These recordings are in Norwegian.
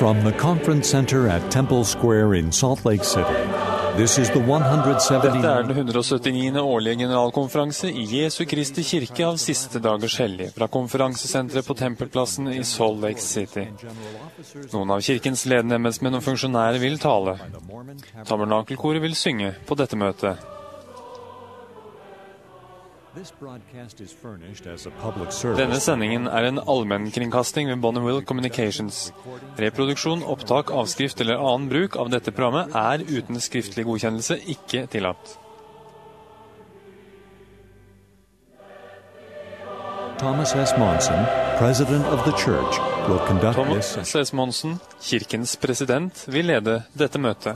From the Conference Center at Temple Square in Salt Lake City, this is the 170. Dette den 179. årlige generalkonferanse I Jesu Kristi kirke av siste dagers hellige, fra konferansesenteret på Tempelplassen I Salt Lake City. Noen av kirkens ledende embetsmenn og funksjonærer vil tale. Tabernakelkoret vil synge på dette møtet. Denne sendingen en allmennkringkasting ved Bonneville Communications. Reproduksjon, opptak, avskrift eller annen bruk av dette programmet uten skriftlig godkjennelse ikke tillatt. Thomas S. Monson, President of the Church, will conduct this. Thomas S. Monson, kirkens president, vil lede dette møtet.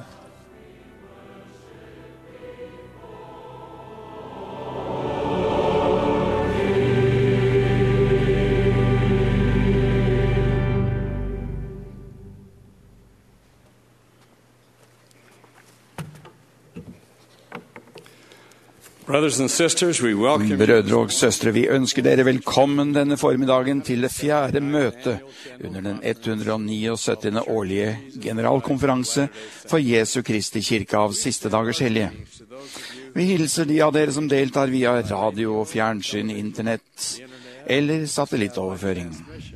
Brødre og søstre, vi ønsker dere velkommen denne formiddagen til det 4. møte under den 179. årlige generalkonferanse for Jesu Kristi kirke av siste dagers hellige. Vi hilser de av dere som deltar via radio og fjernsyn, internett eller satellittoverføring.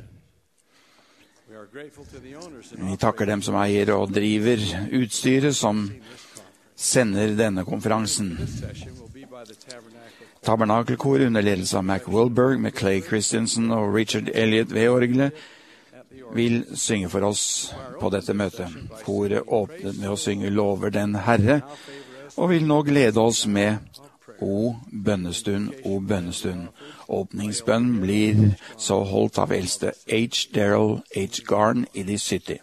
Vi takker dem som eier og driver utstyret som sender denne konferansen. Tabernakelkor under ledelse av Mac Wilberg med Clay Christensen og Richard Elliott ved orgelet vil synge for oss på dette møtet. Koret åpnet med å synge Lover den Herre, og vil nå glede oss med O bønnestund, O bønnestund. Åpningsbønn blir så holdt av eldste H. Darrell H. Garn I The City.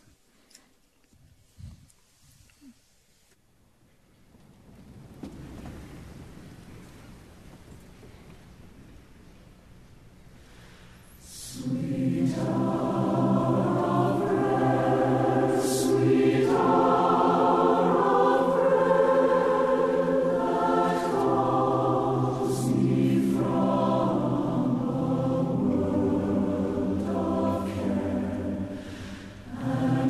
And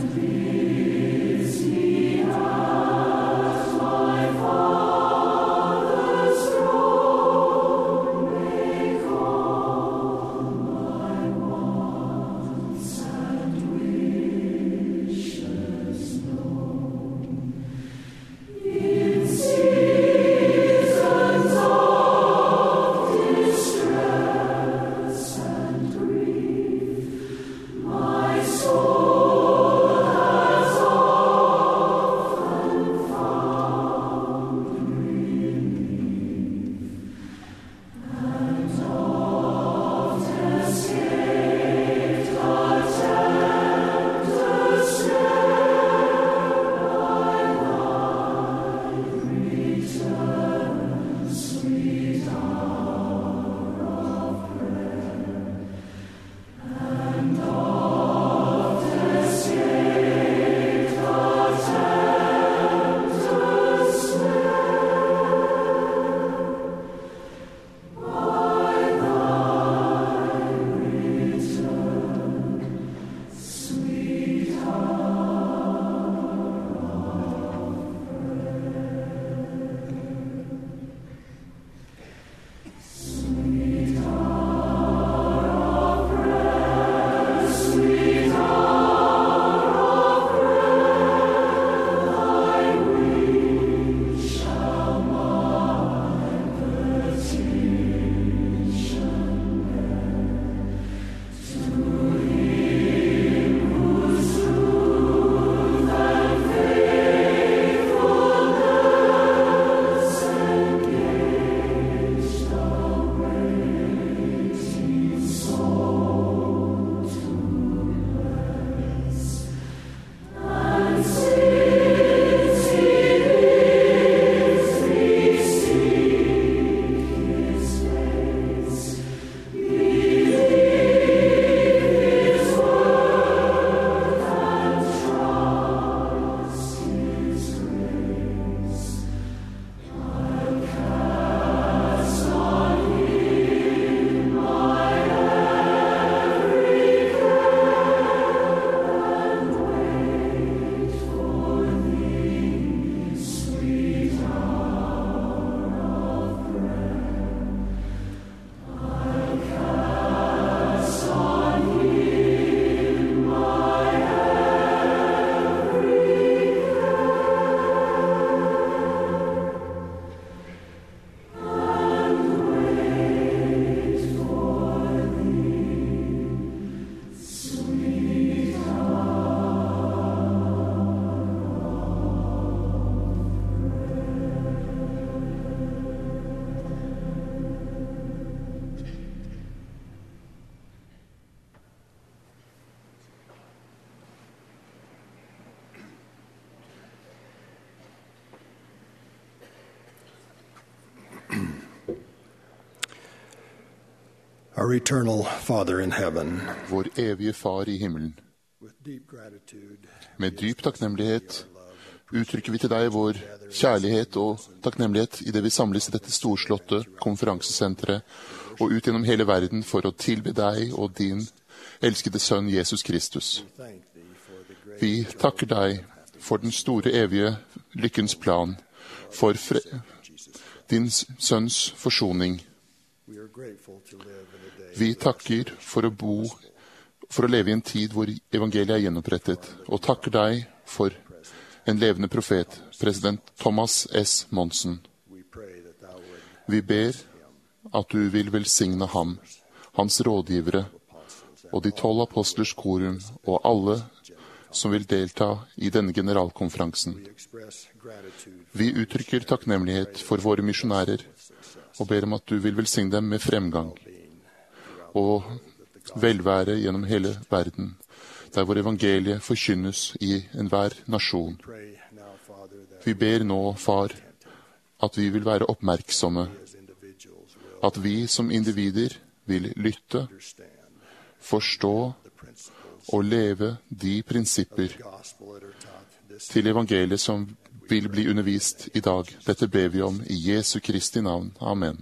Our eternal Father in heaven, Vår evige Far i himmelen, with deep gratitude, med dyp takknemlighet uttrykker vi til deg vår kjærlighet og takknemlighet i det vi samles i dette storslåtte konferansesenteret og ut gjennom hele verden for å tilbe deg og din elskede sønn Jesus Kristus. Vi takker deg for den store evige lykkens plan, for din sønns forsoning. Vi takker for å leve i en tid hvor evangeliet er gjenopprettet, og takker deg for en levende profet, president Thomas S. Monsen. Vi ber at du vil velsigne ham, hans rådgivere og de 12 apostlers korum og alle som vil delta i denne generalkonferansen. Vi uttrykker takknemlighet for våre misjonærer og ber om at du vil velsigne dem med fremgang og velvære gjennom hele verden, der vår evangelie forkynnes i enhver nasjon. Vi ber nå, Far, at vi vil være oppmerksomme, at vi som individer vil lytte, forstå og leve de prinsipper til evangeliet som vil bli undervist i dag. Dette ber vi om i Jesu Kristi navn. Amen.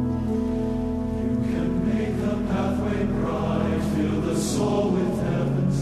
Pathway bright, fill the soul with heaven's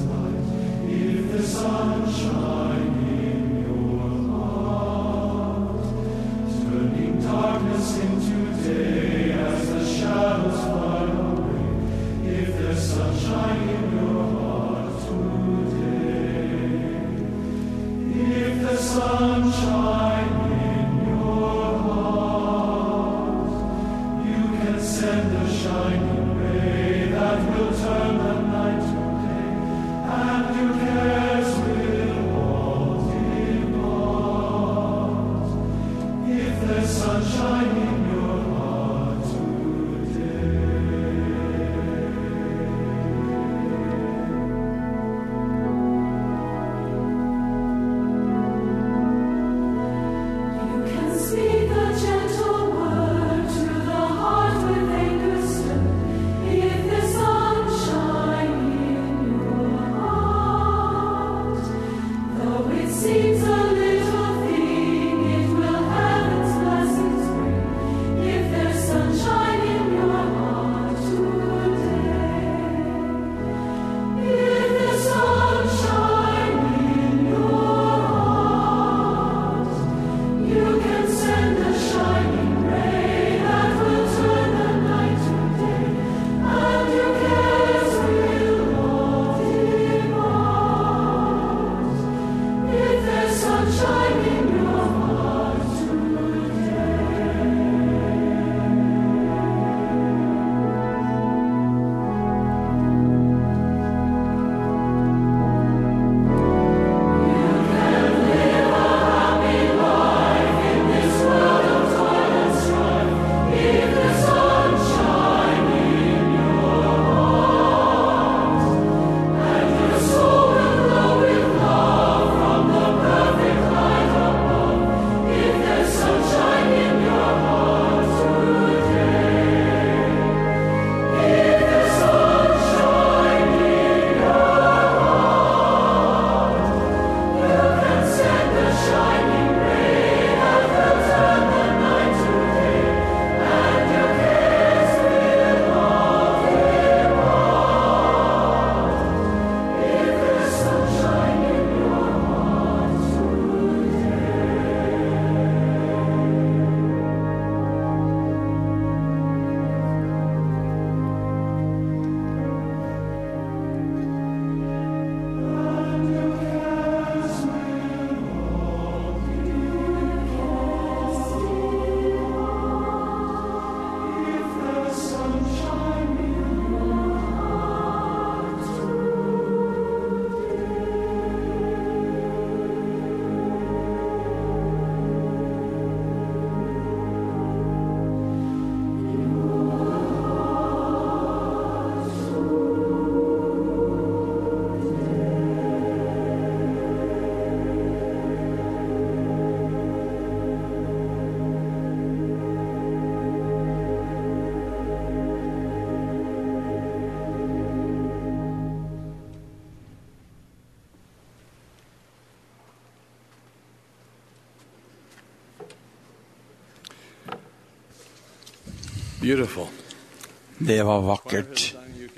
Beautiful. Det var vakkert.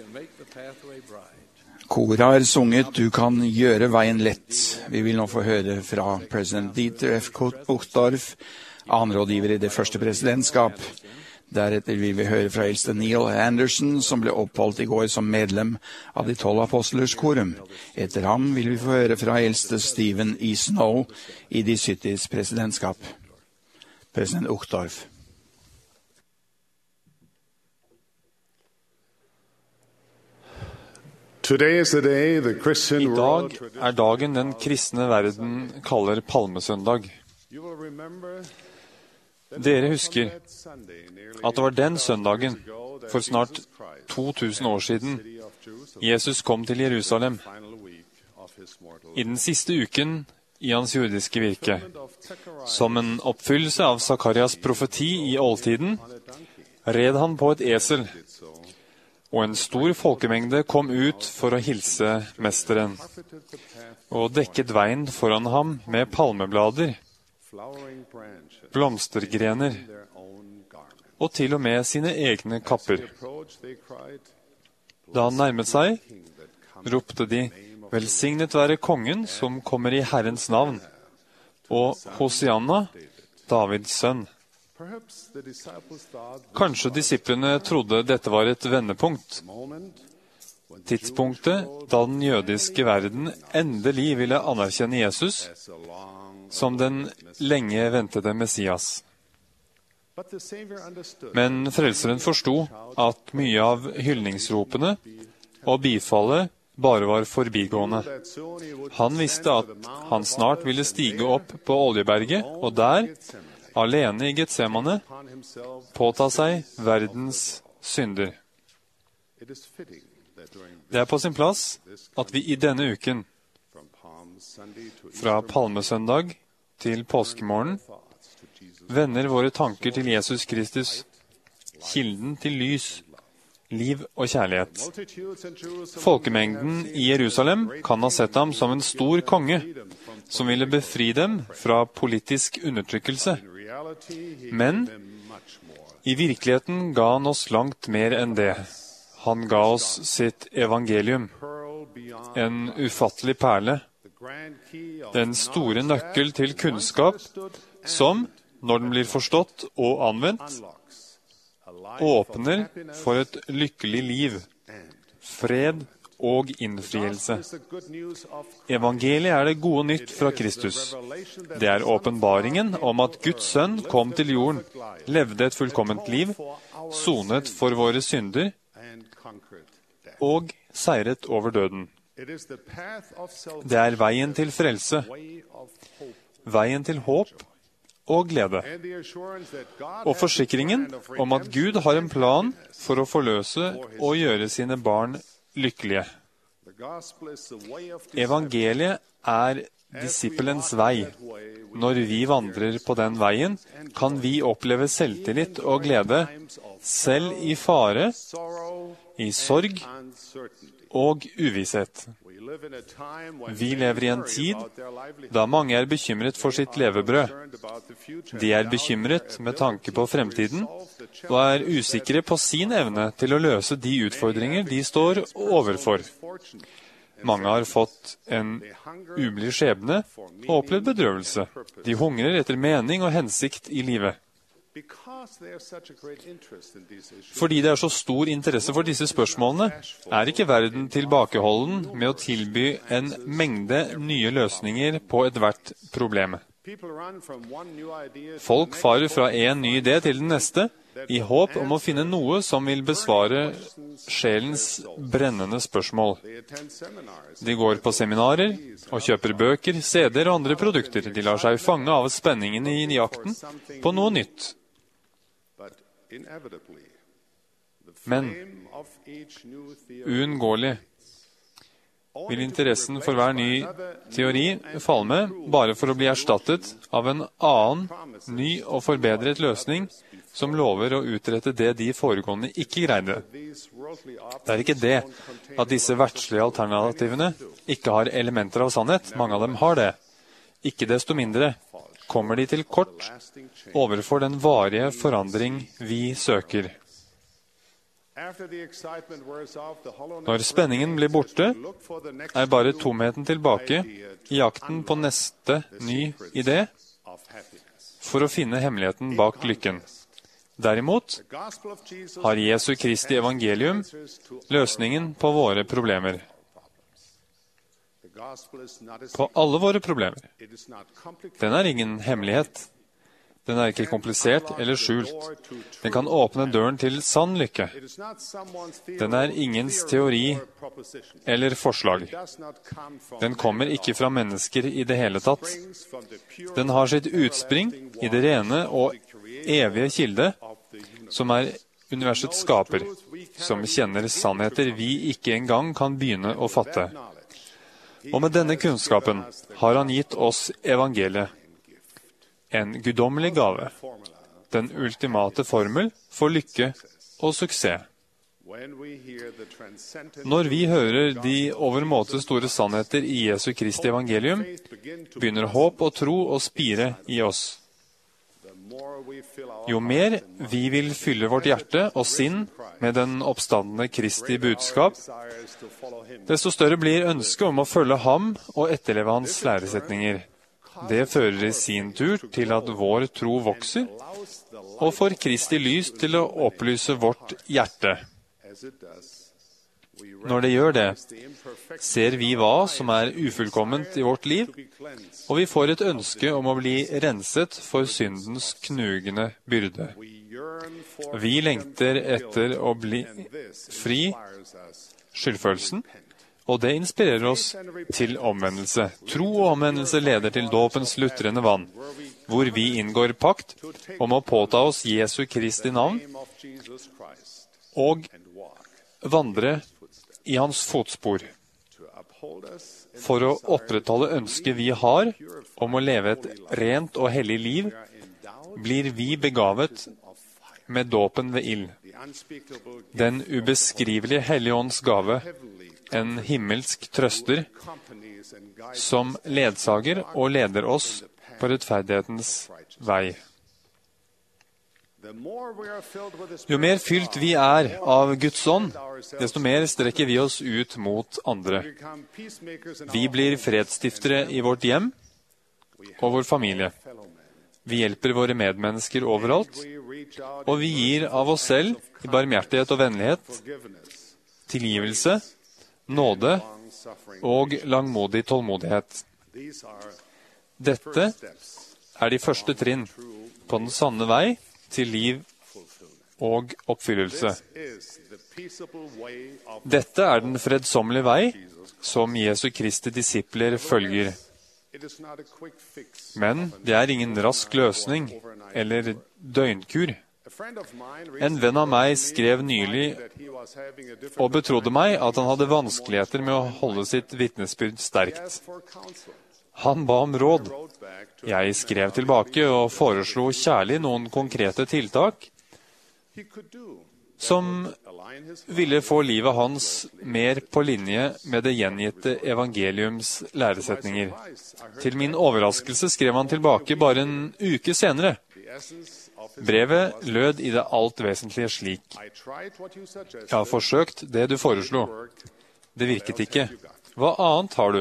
Koret har sunget 'Du kan gjøre veien lett'. Vi vil nå få høre fra president Dieter F. Uchtdorf, annenrådgiver i det første presidentskap. Deretter vil vi høre fra eldste Neil Anderson, som ble oppholdt i går som medlem av de 12 apostlers korum. Etter ham vil vi få høre fra eldste Stephen E. Snow i de 70s presidentskap. President Uchtdorf. I dag er dagen den kristne verden kaller Palmesøndag. Dere husker at det var den søndagen, for snart 2000 år siden, Jesus kom til Jerusalem. I den siste uken i hans jordiske virke, som en oppfyllelse av Zakarias profeti i oldtiden, red han på et esel, og en stor folkemengde kom ut for å hilse mesteren, og dekket veien foran ham med palmeblader, blomstergrener, og til og med sine egne kapper. Da han nærmet seg, ropte de, «Velsignet være kongen som kommer i Herrens navn», og «Hosianna, Davids sønn». Kanskje disiplene trodde dette var et vendepunkt. Tidspunktet da den jødiske verden endelig ville anerkjenne Jesus som den lenge ventede Messias. Men frelseren forsto at mye av hyldningsropene og bifallet bare var forbigående. Han visste at han snart ville stige opp på Oljeberget, og der, alene i Getsemane, påta seg verdens synder. Det er på sin plass at vi i denne uken, fra Palmesøndag til påskemorgen, vender våre tanker til Jesus Kristus, kilden til lys, liv og kjærlighet. Folkemengden i Jerusalem kan ha sett ham som en stor konge, som ville befri dem fra politisk undertrykkelse. Men i virkeligheten ga han oss langt mer enn det. Han ga oss sitt evangelium, en ufattelig perle, den store nøkkel til kunnskap, som, når den blir forstått og anvendt, åpner for et lykkelig liv, fred og innfrielse. Evangeliet er det gode nytt fra Kristus. Det er åpenbaringen om at Guds sønn kom til jorden, levde et fullkomment liv, sonet for våre synder og seiret over døden. Det er veien til frelse, veien til håp og glede, og forsikringen om at Gud har en plan for å forløse og gjøre sine barn lykkelige. Evangeliet er disippelens vei. Når vi vandrer på den veien, kan vi oppleve selvtillit og glede, selv i fare, i sorg og uvisshet. Vi lever i en tid da mange er bekymret for sitt levebrød. De er bekymret med tanke på fremtiden, og er usikre på sin evne til å løse de utfordringer de står overfor. Mange har fått en ublid skjebne og opplevd bedrøvelse. De hungrer etter mening og hensikt i livet. Fordi det er så stor interesse for disse spørsmålene, er ikke verden tilbakeholden med å tilby en mengde nye løsninger på ethvert problem. Folk farer fra en ny idé til den neste, i håp om å finne noe som vil besvare sjelens brennende spørsmål. De går på seminarer og kjøper bøker, CD-er og andre produkter. De lar seg fange av spenningen i jakten på noe nytt. Men uunngåelig vil interessen for hver ny teori falme bare for å bli erstattet av en annen, ny og forbedret løsning som lover å utrette det de foregående ikke greide. Det er ikke det at disse verdslige alternativene ikke har elementer av sannhet. Mange av dem har det. Ikke desto mindre kommer de til kort overfor den varige forandring vi søker. Når spenningen blir borte, er bare tomheten tilbake i jakten på neste ny idé for å finne hemmeligheten bak lykken. Derimot har Jesu Kristi evangelium løsningen på våre problemer. På alle våre problemer. Den er ingen hemmelighet. Den er ikke komplisert eller skjult. Den kan åpne døren til sann lykke. Den er ingens teori eller forslag. Den kommer ikke fra mennesker i det hele tatt. Den har sitt utspring i det rene og evige kilde, som er universets skaper, som kjenner sannheter vi ikke engang kan begynne å fatte. Og med denne kunnskapen har han gitt oss evangeliet, en guddommelig gave, den ultimate formel for lykke og suksess. Når vi hører de overmåte store sannheter i Jesu Kristi evangelium, begynner håp og tro å spire i oss. Jo mer vi vil fylle vårt hjerte og sinn med den oppstandende Kristi budskap, desto større blir ønsket om å følge ham og etterleve hans læresetninger. Det fører i sin tur til at vår tro vokser, og får Kristi lys til å opplyse vårt hjerte. Når det gjør det, ser vi hva som er ufullkomment i vårt liv, og vi får et ønske om å bli renset for syndens knugende byrde. Vi lengter etter å bli fri skyldfølelsen, og det inspirerer oss til omvendelse. Tro og omvendelse leder til dåpens lutrende vann, hvor vi inngår pakt om å påta oss Jesu Kristi navn og vandre i hans fotspor. For å opprettholde ønsket vi har om å leve et rent og hellig liv, blir vi begavet med dåpen ved ild. Den ubeskrivelige Hellige Ånds gave, en himmelsk trøster, som ledsager og leder oss på rettferdighetens vei. Jo mer fylt vi er av Guds ånd, desto mer strekker vi oss ut mot andre. Vi blir fredsstiftere i vårt hjem og vår familie. Vi hjelper våre medmennesker overalt, og vi gir av oss selv i barmhjertighet og vennlighet, tilgivelse, nåde og langmodig tålmodighet. Dette er de første trinn på den sanne vei til liv og oppfyllelse. Dette er den fredsommelige vei som Jesu Kristi disipler følger. Men det er ingen rask løsning eller døgnkur. En venn av meg skrev nylig og betrodde meg at han hadde vanskeligheter med å holde sitt vitnesbyrd sterkt. Han ba om råd. Jeg skrev tilbake og foreslo kjærlig noen konkrete tiltak som ville få livet hans mer på linje med det gjengitte evangeliums læresetninger. Til min overraskelse skrev han tilbake bare en uke senere. Brevet lød i det alt vesentlige slik: Jeg har forsøkt det du foreslo. Det virket ikke. Hva annet har du?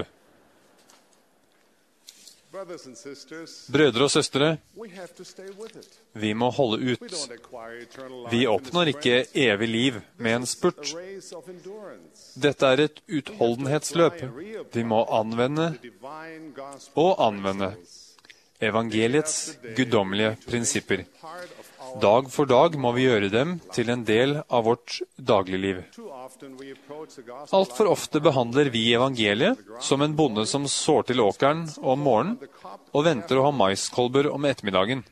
Brødre og søstre, vi må holde ut. Vi oppnår ikke evig liv med en spurt. Dette er et utholdenhetsløp. Vi må anvende og anvende evangeliets guddommelige prinsipper. Dag for dag må vi gjøre dem til en del av vårt dagligliv. Alt for ofte behandler vi evangeliet som en bonde som sår til åkeren om morgenen og venter å ha maiskolber om ettermiddagen.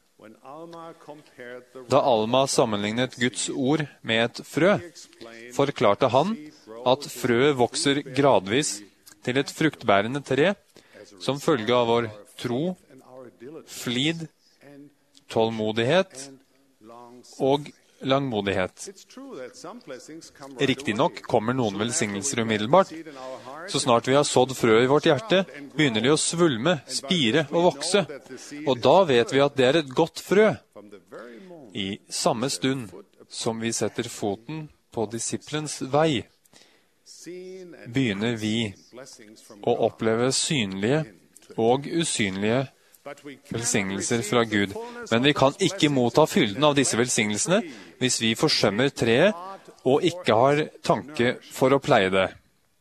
Da Alma sammenlignet Guds ord med et frø, forklarte han at frøet vokser gradvis til et fruktbærende tre som følge av vår tro, flid, tålmodighet og langmodighet. Riktignok kommer noen velsignelser umiddelbart. Så snart vi har sådd frø i vårt hjerte, begynner de å svulme, spire og vokse. Og da vet vi at det er et godt frø. I samme stund som vi setter foten på disiplens vei, begynner vi å oppleve synlige og usynlige velsignelser fra Gud. Men vi kan ikke motta fylden av disse velsignelsene hvis vi forsømmer treet og ikke har tanke for å pleie det.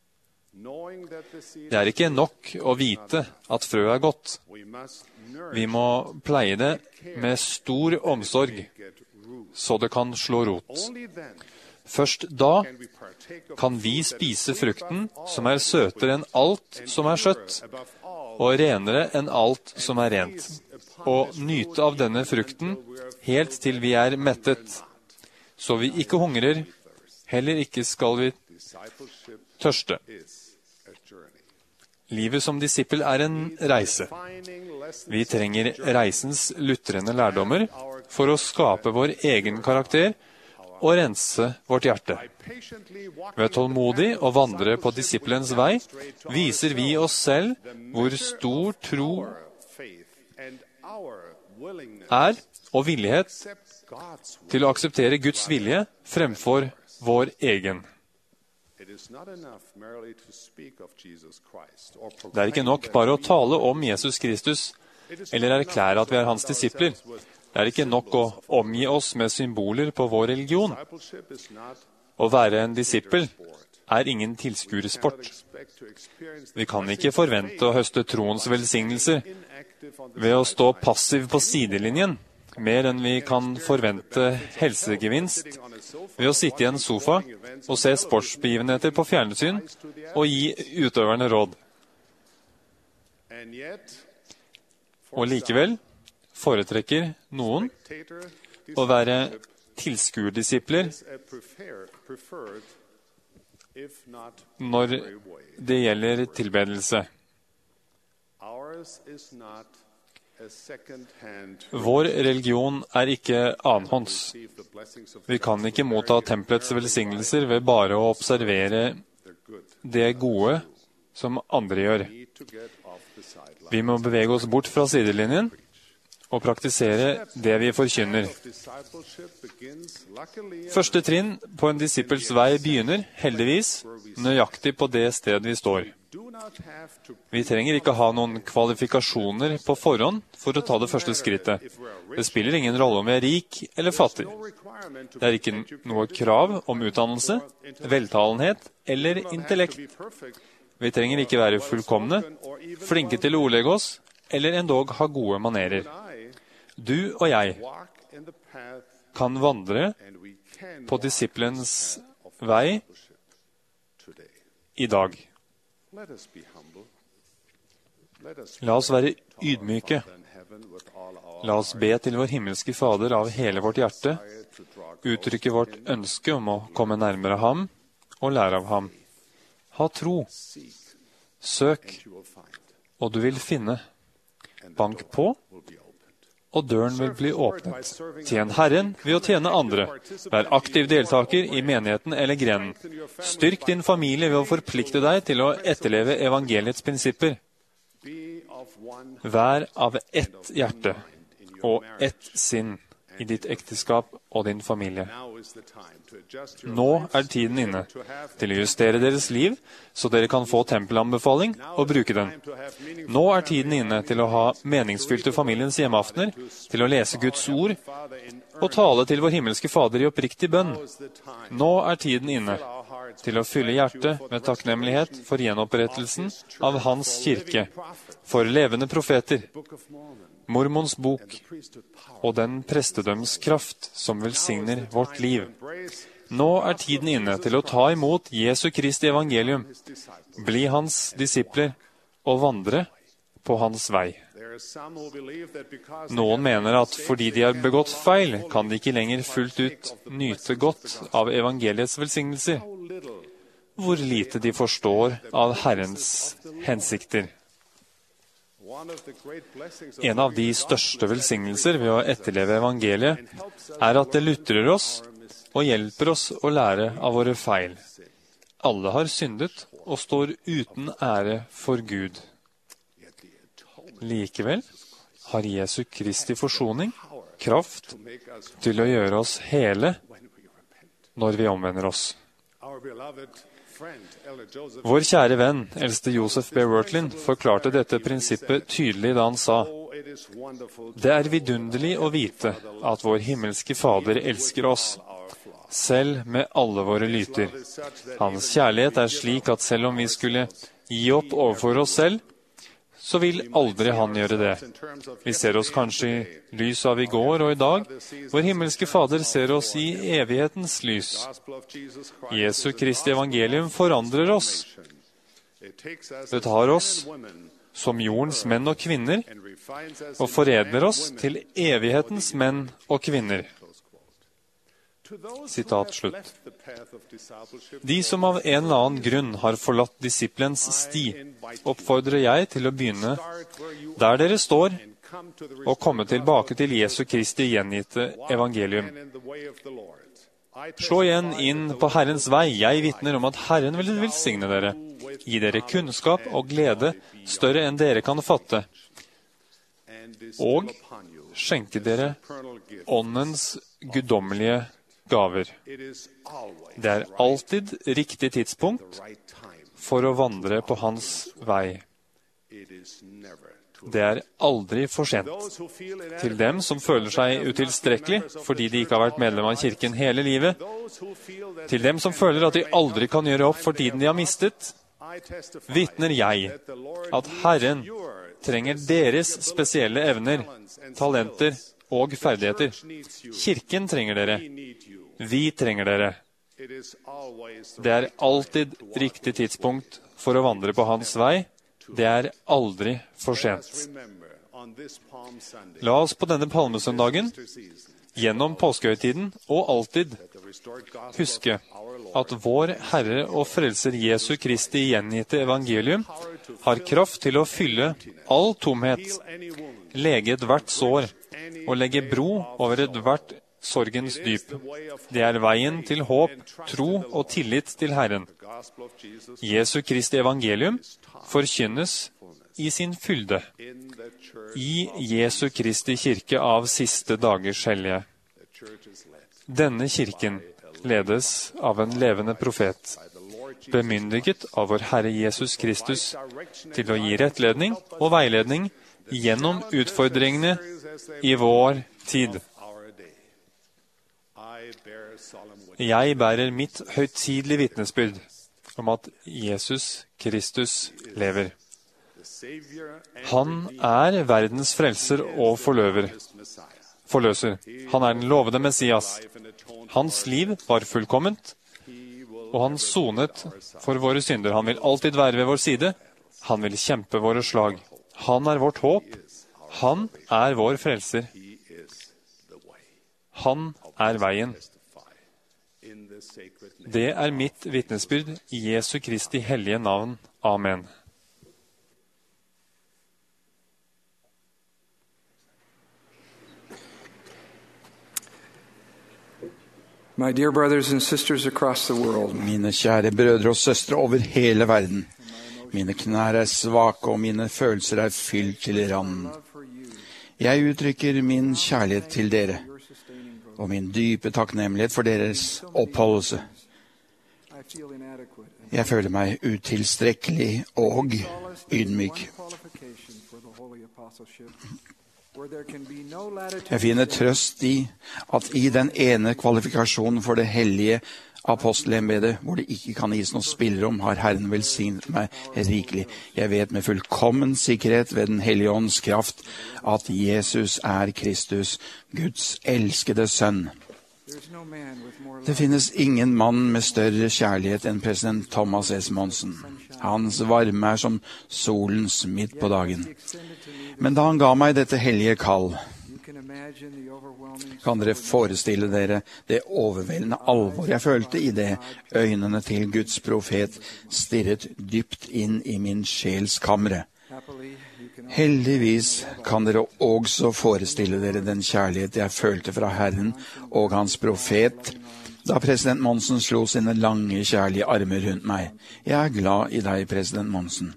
Det er ikke nok å vite at frøet er godt. Vi må pleie det med stor omsorg, så det kan slå rot. Først da kan vi spise frukten som er søtere enn alt som er søtt, og renere enn alt som er rent, og nyte av denne frukten helt til vi er mettet, så vi ikke hungrer, heller ikke skal vi tørste. Livet som disippel er en reise. Vi trenger reisens lutrende lærdommer for å skape vår egen karakter og rense vårt hjerte. Ved tålmodig å vandre på disippelens vei viser vi oss selv hvor stor tro er og villighet til å akseptere Guds vilje fremfor vår egen. Det er ikke nok bare å tale om Jesus Kristus eller erklære at vi er hans disipler. Det er ikke nok å omgi oss med symboler på vår religion. Å være en disippel er ingen tilskuersport. Vi kan ikke forvente å høste troens velsignelser ved å stå passiv på sidelinjen, mer enn vi kan forvente helsegevinst ved å sitte i en sofa og se sportsbegivenheter på fjernsyn og gi utøverne råd. Og likevel foretrekker noen å være tilskuerdisipler når det gjelder tilbedelse. Vår religion er ikke annenhånds. Vi kan ikke motta tempelets velsignelser ved bare å observere det gode som andre gjør. Vi må bevege oss bort fra sidelinjen og praktisere det vi forkynner. Første trinn på en disippels vei begynner, heldigvis, nøyaktig på det sted vi står. Vi trenger ikke ha noen kvalifikasjoner på forhånd for å ta det første skrittet. Det spiller ingen rolle om vi er rik eller fattig. Det er ikke noe krav om utdannelse, veltalenhet eller intellekt. Vi trenger ikke være fullkomne, flinke til å ordlegge oss, eller endog ha gode manerer. Du og jeg kan vandre på disiplens vei i dag. La oss være ydmyke. La oss be til vår himmelske Fader av hele vårt hjerte, uttrykke vårt ønske om å komme nærmere ham og lære av ham. Ha tro. Søk, og du vil finne. Bank på, og døren vil bli åpnet. Tjen Herren ved å tjene andre. Vær aktiv deltaker i menigheten eller grenen. Styrk din familie ved å forplikte deg til å etterleve evangeliets prinsipper. Vær av ett hjerte og ett sinn i ditt ekteskap og din familie. Nå er tiden inne til å justere deres liv, så dere kan få tempelanbefaling og bruke den. Nå er tiden inne til å ha meningsfylte familiens hjemmeaftener, til å lese Guds ord og tale til vår himmelske Fader i oppriktig bønn. Nå er tiden inne til å fylle hjertet med takknemlighet for gjenopprettelsen av hans kirke, for levende profeter, Mormons bok og den prestedøms kraft som velsigner vårt liv. Nå er tiden inne til å ta imot Jesu Kristi evangelium, bli hans disipler og vandre på hans vei. Noen mener at fordi de har begått feil, kan de ikke lenger fullt ut nyte godt av evangeliets velsignelser. Hvor lite de forstår av Herrens hensikter. En av de største velsignelser ved å etterleve evangeliet er at det lutrer oss og hjelper oss å lære av våre feil. Alle har syndet og står uten ære for Gud. Likevel har Jesu Kristi forsoning kraft til å gjøre oss hele når vi omvender oss. Vår kjære venn, eldste Joseph B. Wirthlin, forklarte dette prinsippet tydelig da han sa: Det er vidunderlig å vite at vår himmelske Fader elsker oss, selv med alle våre lyter. Hans kjærlighet er slik at selv om vi skulle gi opp overfor oss selv, så vil aldri han gjøre det. Vi ser oss kanskje i lys av i går og i dag. Vår himmelske Fader ser oss i evighetens lys. Jesu Kristi evangelium forandrer oss. Det tar oss som jordens menn og kvinner og foredler oss til evighetens menn og kvinner. Sitat slutt. De som av en eller annen grunn har forlatt disiplens sti, oppfordrer jeg til å begynne der dere står, og komme tilbake til Jesu Kristi gjengitte evangelium. Slå igjen inn på Herrens vei. Jeg vitner om at Herren vil velsigne dere, gi dere kunnskap og glede større enn dere kan fatte, og skjenke dere åndens guddommelige gaver. Det er alltid riktig tidspunkt for å vandre på hans vei. Det er aldri for sent. Til dem som føler seg utilstrekkelig fordi de ikke har vært medlem av kirken hele livet, til dem som føler at de aldri kan gjøre opp for tiden de har mistet, vitner jeg at Herren trenger deres spesielle evner, talenter og ferdigheter. Kirken trenger dere. Vi trenger dere. Det er alltid riktig tidspunkt for å vandre på hans vei. Det er aldri for sent. La oss på denne palmesøndagen, gjennom påskehøytiden og alltid, huske at vår Herre og Frelser Jesu Kristi gjengitte evangelium har kraft til å fylle all tomhet, lege ethvert sår og legge bro over ethvert sorgens dyp. Det er veien til håp, tro og tillit til Herren. Jesu Kristi evangelium forkynnes i sin fylde i Jesu Kristi kirke av siste dagers hellige. Denne kirken ledes av en levende profet, bemyndiget av vår Herre Jesus Kristus til å gi rettledning og veiledning gjennom utfordringene i vår tid. Jeg bærer mitt høytidelige vitnesbyrd om at Jesus Kristus lever. Han er verdens frelser og forløser. Han er den lovede Messias. Hans liv var fullkomment, og han sonet for våre synder. Han vil alltid være ved vår side. Han vil kjempe våre slag. Han er vårt håp. Han er vår frelser. Han er veien. Det er mitt vitnesbyrd i Jesu Kristi hellige navn. Amen. My dear brothers and sisters across the world, Mine kjære brødre og søstre over hele verden. Mine knær er svake, og mine følelser er fylt til randen. Jeg uttrykker min kjærlighet til dere, og min dype takknemlighet for deres oppholdelse. Jeg føler meg utilstrekkelig og ydmyk. Jeg finner trøst i at i den ene kvalifikasjonen for det hellige apostelembetet, hvor det ikke kan gis noe spillerom, har Herren velsignet meg rikelig. Jeg vet med fullkommen sikkerhet ved den hellige ånds kraft at Jesus er Kristus, Guds elskede sønn. Det finnes ingen mann med større kjærlighet enn president Thomas S. Monson. Hans varme er som solens midt på dagen. Men da han ga meg dette hellige kall, kan dere forestille dere det overveldende alvor jeg følte i det øynene til Guds profet stirret dypt inn i min sjels kamre. Heldigvis kan dere også forestille dere den kjærlighet jeg følte fra Herren og hans profet, da president Monson slo sine lange, kjærlige armer rundt meg. Jeg er glad i deg, president Monson.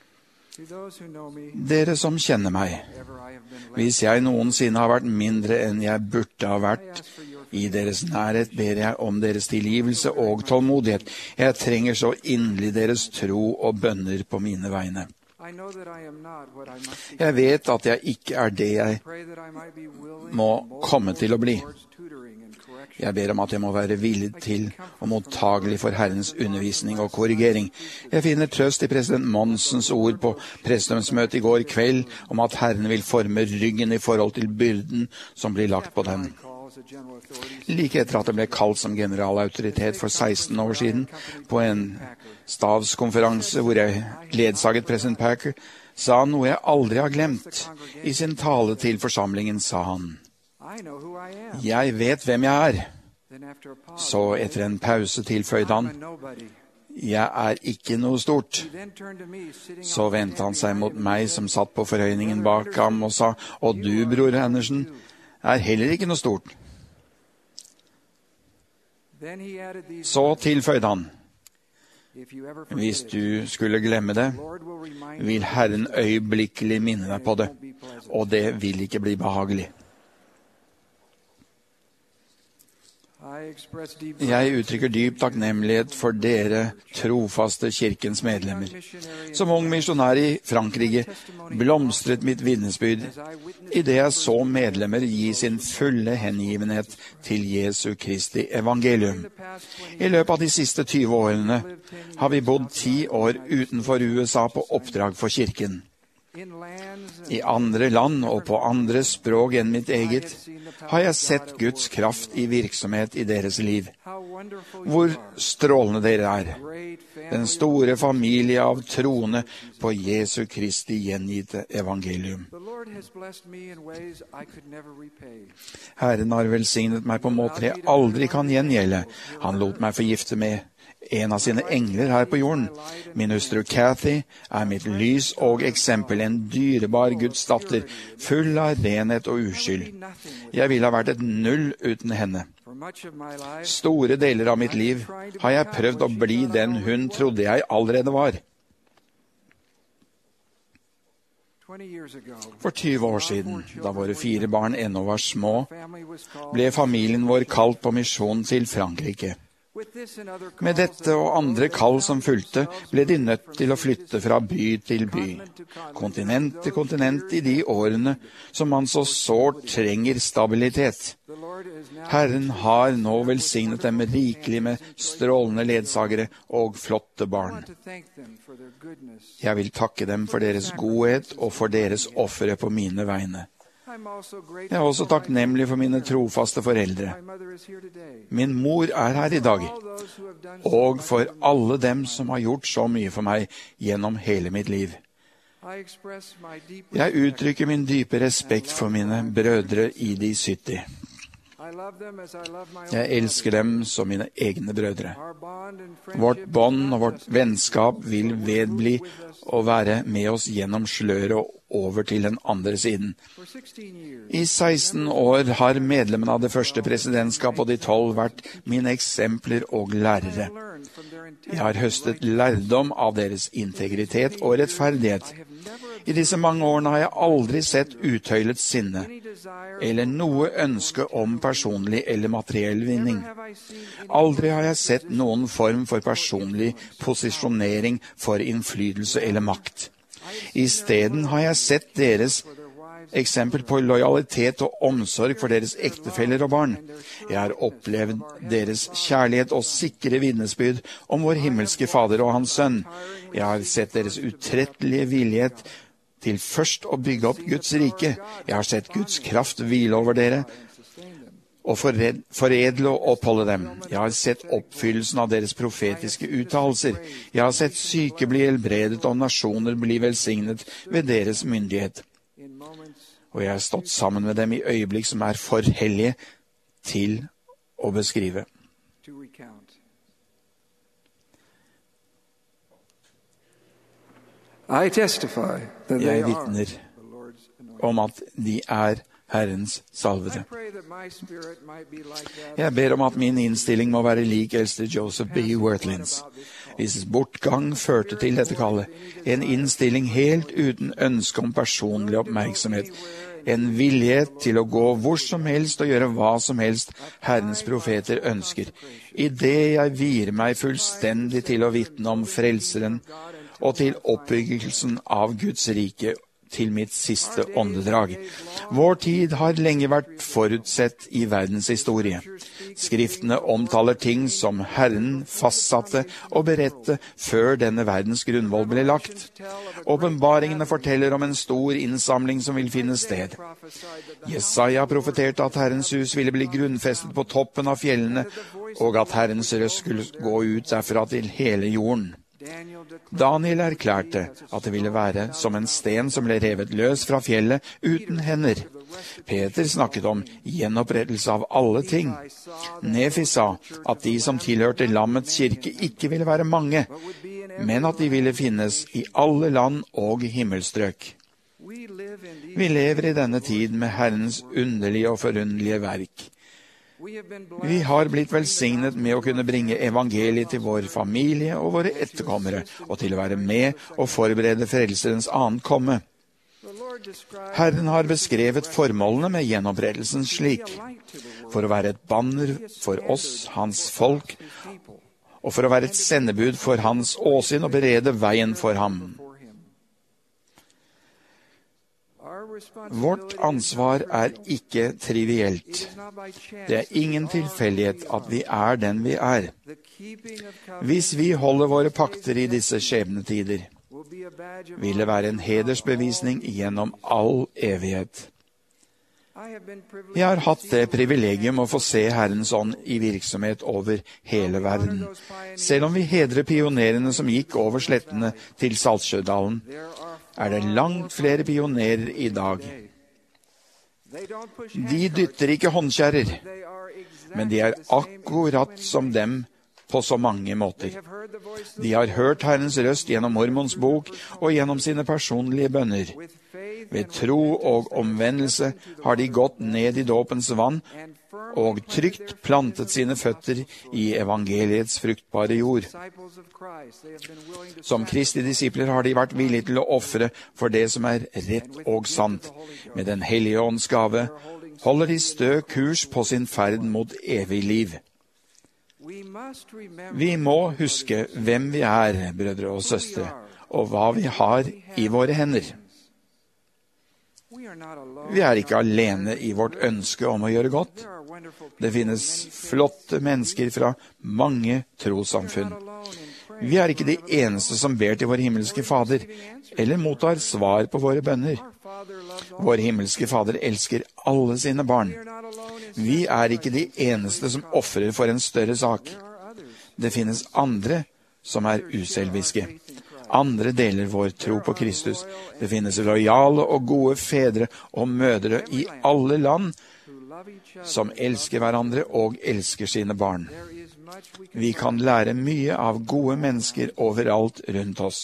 Dere som kjenner meg, hvis jeg noensinne har vært mindre enn jeg burde ha vært, I deres nærhet ber jeg om deres tilgivelse og tålmodighet. Jeg trenger så inderlig deres tro og bønner på mine vegne. Jeg vet at jeg ikke er det jeg må komme til å bli. Jeg ber om at jeg må være villig til og mottagelig for Herrens undervisning og korrigering. Jeg finner trøst i president Monsens ord på prestedomsmøtet i går kveld om at Herren vil forme ryggen i forhold til byrden som blir lagt på den. Like etter at det ble kalt som generalautoritet for 16 år siden på en stavskonferanse hvor jeg ledsaget president Packer, sa han noe jeg aldri har glemt. I sin tale til forsamlingen sa han: «Jeg vet hvem jeg er.» Så etter en pause tilføyde han: «Jeg er ikke noe stort.» Så vendte han seg mot meg som satt på forhøyningen bak ham og sa: «Og du, bror Andersen, er heller ikke noe stort.» Så tilføyde han: «Hvis du skulle glemme det, vil Herren øyeblikkelig minne deg på det, og det vil ikke bli behagelig.» Jeg uttrykker dyp takknemlighet for dere trofaste kirkens medlemmer. Som ung misjonær i Frankrike blomstret mitt vitnesbyrd i det jeg så medlemmer gi sin fulle hengivenhet til Jesu Kristi evangelium. I løpet av de siste 20 årene har vi bodd 10 år utenfor USA på oppdrag for kirken. I andre land og på andre språk enn mitt eget har jeg sett Guds kraft i virksomhet i deres liv. Hvor strålende dere er. Den store familie av troende på Jesu Kristi gjengitte evangelium. Herren har velsignet meg på måter jeg aldri kan gjengjelde. Han lot meg forgifte med en av sine engler her på jorden. Min hustru Kathy er mitt lys og eksempel, en dyrebar Guds datter, full av renhet og uskyld. Jeg ville ha vært et null uten henne. Store deler av mitt liv har jeg prøvd å bli den hun trodde jeg allerede var. For 20 år siden, da våre 4 barn ennå var små, ble familien vår kalt på misjon til Frankrike. Med dette og andre kall som fulgte, ble de nødt til å flytte fra by til by, kontinent til kontinent i de årene som man så sårt trenger stabilitet. Herren har nå velsignet dem rikelig med strålende ledsagere og flotte barn. Jeg vil takke dem for deres godhet og for deres offere på mine vegne. Jeg er også takknemlig for mine trofaste foreldre. Min mor er her i dag, og for alle dem som har gjort så mye for meg gjennom hele mitt liv. Jeg uttrykker min dype respekt for mine brødre i de 70. Jeg elsker dem som mine egne brødre. Vårt bånd og vårt vennskap vil vedbli å være med oss gjennom sløret og over til den andre siden. I 16 år har medlemmene av det første presidentskap og de 12 vært mine eksempler og lærere. Jeg har høstet lærdom av deres integritet og rettferdighet. I disse mange årene har jeg aldri sett uttøylet sinne, eller noe ønske om personlig eller materiell vinning. Aldri har jeg sett noen form for personlig posisjonering for innflytelse eller makt. I stedet har jeg sett deres eksempel på lojalitet og omsorg for deres ektefeller og barn. Jeg har opplevd deres kjærlighet og sikre vitnesbyrd om vår himmelske Fader og hans Sønn. Jeg har sett deres utrettelige villighet til først å bygge opp Guds rike. Jeg har sett Guds kraft hvile over dere og foredle og oppholde dem. Jeg har sett oppfyllelsen av deres profetiske uttalelser. Jeg har sett syke bli helbredet og nasjoner bli velsignet ved deres myndighet. Og jeg har stått sammen med dem i øyeblikk som er for hellige til å beskrive. Jeg vitner om at de er Herrens salvede. Jeg ber om at min innstilling må være lik eldste Joseph B. Wirthlins. Hvis bortgang førte til dette kallet, en innstilling helt uten ønske om personlig oppmerksomhet, en villighet til å gå hvor som helst og gjøre hva som helst Herrens profeter ønsker, i det jeg vier meg fullstendig til å vitne om Frelseren og til oppbyggelsen av Guds rike til mitt siste åndedrag. Vår tid har lenge vært forutsett i verdens historie. Skriftene omtaler ting som Herren fastsatte og beredte før denne verdens grunnvoll ble lagt. Åpenbaringene forteller om en stor innsamling som vil finne sted. Jesaja profeterte at Herrens hus ville bli grunnfestet på toppen av fjellene, og at Herrens røst skulle gå ut derfra til hele jorden. Daniel erklærte at det ville være som en sten som ble revet løs fra fjellet uten hender. Peter snakket om gjenopprettelse av alle ting. Nefi sa at de som tilhørte Lammets kirke ikke ville være mange, men at de ville finnes i alle land og himmelstrøk. Vi lever i denne tid med Herrens underlige og forunderlige verk. Vi har blitt velsignet med å kunne bringe evangeliet til vår familie og våre etterkommere, og til å være med og forberede Frelserens ankomme. Herren har beskrevet formålene med gjenopprettelsen slik: for å være et banner for oss, hans folk, og for å være et sendebud for hans åsyn og berede veien for ham. Vårt ansvar er ikke trivielt. Det er ingen tilfeldighet at vi er den vi er. Hvis vi holder våre pakter i disse skjebnetider, vil det være en hedersbevisning gjennom all evighet. Jeg har hatt det privilegium å få se Herrens ånd i virksomhet over hele verden. Selv om vi hedrer pionerene som gikk over slettene til Saltsjødalen, er det langt flere pionerer i dag. De dytter ikke håndkjærer, men de er akkurat som dem på så mange måter. De har hørt Herrens røst gjennom Mormons bok og gjennom sine personlige bønner. Ved tro og omvendelse har de gått ned i dåpens vann og trygt plantet sine føtter i evangeliets fruktbare jord. Som Kristi disipler har de vært villige til å ofre for det som er rett og sant. Med Den hellige ånds gave holder de stø kurs på sin ferd mot evig liv. Vi må huske hvem vi er, brødre og søstre, og hva vi har i våre hender. Vi er ikke alene i vårt ønske om å gjøre godt. Det finnes flotte mennesker fra mange trossamfunn. Vi er ikke de eneste som ber til vår himmelske Fader, eller mottar svar på våre bønner. Vår himmelske Fader elsker alle sine barn. Vi er ikke de eneste som offrer for en større sak. Det finnes andre som er uselviske. Andre deler vår tro på Kristus. Det finnes lojale og gode fedre og mødre i alle land som elsker hverandre og elsker sine barn. Vi kan lære mye av gode mennesker overalt rundt oss.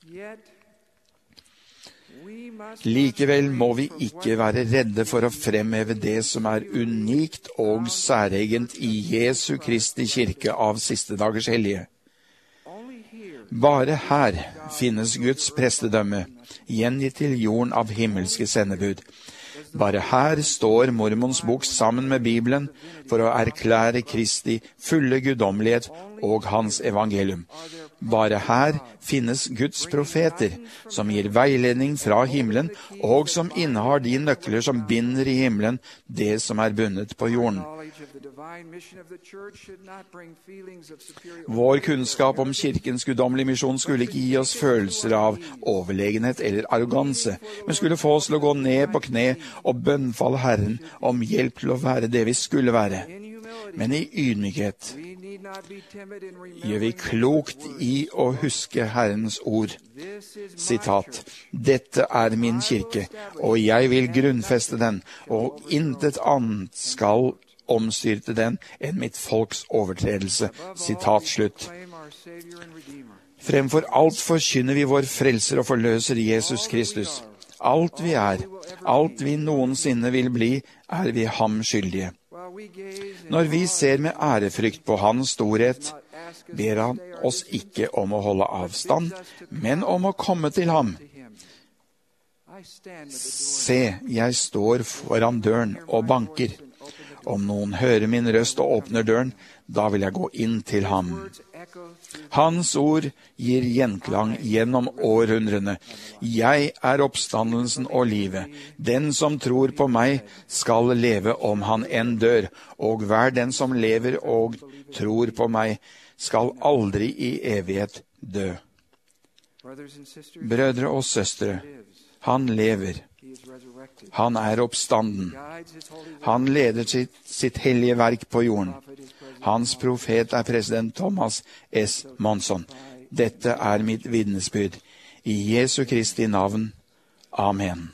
Likevel må vi ikke være redde for å fremheve det som er unikt og særegent i Jesu Kristi kirke av siste dagers hellige. Bare her finnes Guds prestedømme, gjengitt til jorden av himmelske sendebud. Bare her står Mormons bok sammen med Bibelen for å erklære Kristi fulle guddommelighet og hans evangelium. Bare her finnes Guds profeter, som gir veiledning fra himmelen, og som innehar de nøkler som binder i himmelen det som er bundet på jorden. Vår kunnskap om kirkens guddommelige misjon skulle ikke gi oss følelser av overlegenhet eller arroganse, men skulle få oss til å gå ned på kne og bønnfalle Herren om hjelp til å være det vi skulle være. Men i ydmykhet gjør vi klokt i å huske Herrens ord. Sitat: «Dette er min kirke, og jeg vil grunnfeste den, og intet annet skal omstyrte den enn mitt folks overtredelse.» Sitat slutt. Fremfor alt forkynner vi vår frelser og forløser Jesus Kristus. Alt vi er, alt vi noensinne vil bli, er vi ham skyldige. Når vi ser med ærefrykt på hans storhet, ber han oss ikke om å holde avstand, men om å komme til ham. Se, jeg står foran døren og banker. Om noen hører min røst og åpner døren, da vil jeg gå inn til ham. Hans ord gir gjenklang gjennom århundrene. Jeg er oppstandelsen og livet. Den som tror på meg skal leve om han enn dør, og hver den som lever og tror på meg skal aldri i evighet dø. Brødre og søstre, han lever. Han er oppstanden. Han leder sitt hellige verk på jorden. Hans profet er president Thomas S. Monson. Dette er mitt vitnesbyrd. I Jesu Kristi navn. Amen.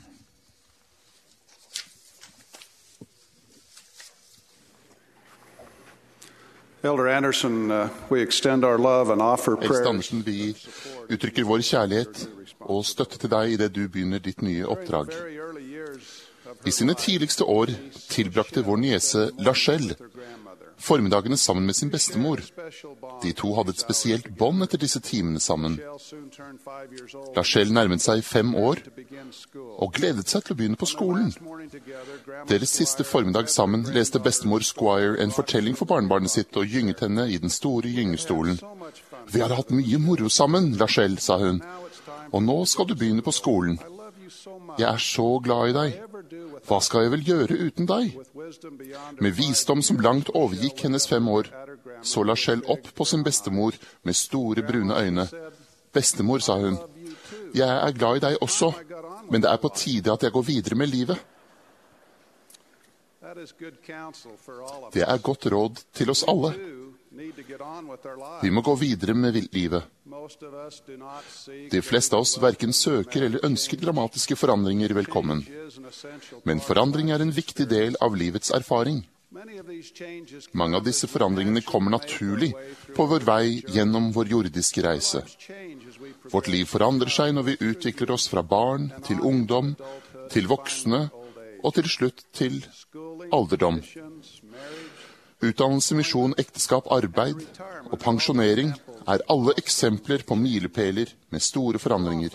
Elder Anderson, we extend our love and offer Eldste prayers. Andersen, vi uttrykker vår kjærlighet og støtte til deg i det du begynner ditt nye oppdrag. I sine tidligste år tilbrakte vår niese Lachelle formiddagene sammen med sin bestemor. De to hadde et spesielt bånd etter disse timene sammen. Lachelle nærmet seg 5 år og gledet seg til å begynne på skolen. Deres siste formiddag sammen leste bestemor Squire en fortelling for barnebarnet sitt og gynget henne i den store gyngestolen. Vi har hatt mye moro sammen, Lachelle, sa hun. Og nå skal du begynne på skolen. Jeg er så glad i deg. Hva skal jeg vel gjøre uten deg? Med visdom som langt overgikk hennes 5 år, så Lachelle opp på sin bestemor med store brune øyne. Bestemor, sa hun, jeg er glad i deg også, men det er på tide at jeg går videre med livet. Det er godt råd til oss alle. Vi må gå videre med livet. De fleste av oss hverken søker eller ønsker dramatiske forandringer velkommen. Men forandring er en viktig del av livets erfaring. Mange av disse forandringene kommer naturlig på vår vei gjennom vår jordiske reise. Vårt liv forandrer seg når vi utvikler oss fra barn til ungdom, til voksne og til slutt til alderdom. Utdannelse, misjon, ekteskap, arbeid og pensjonering er alle eksempler på milepæler med store forandringer.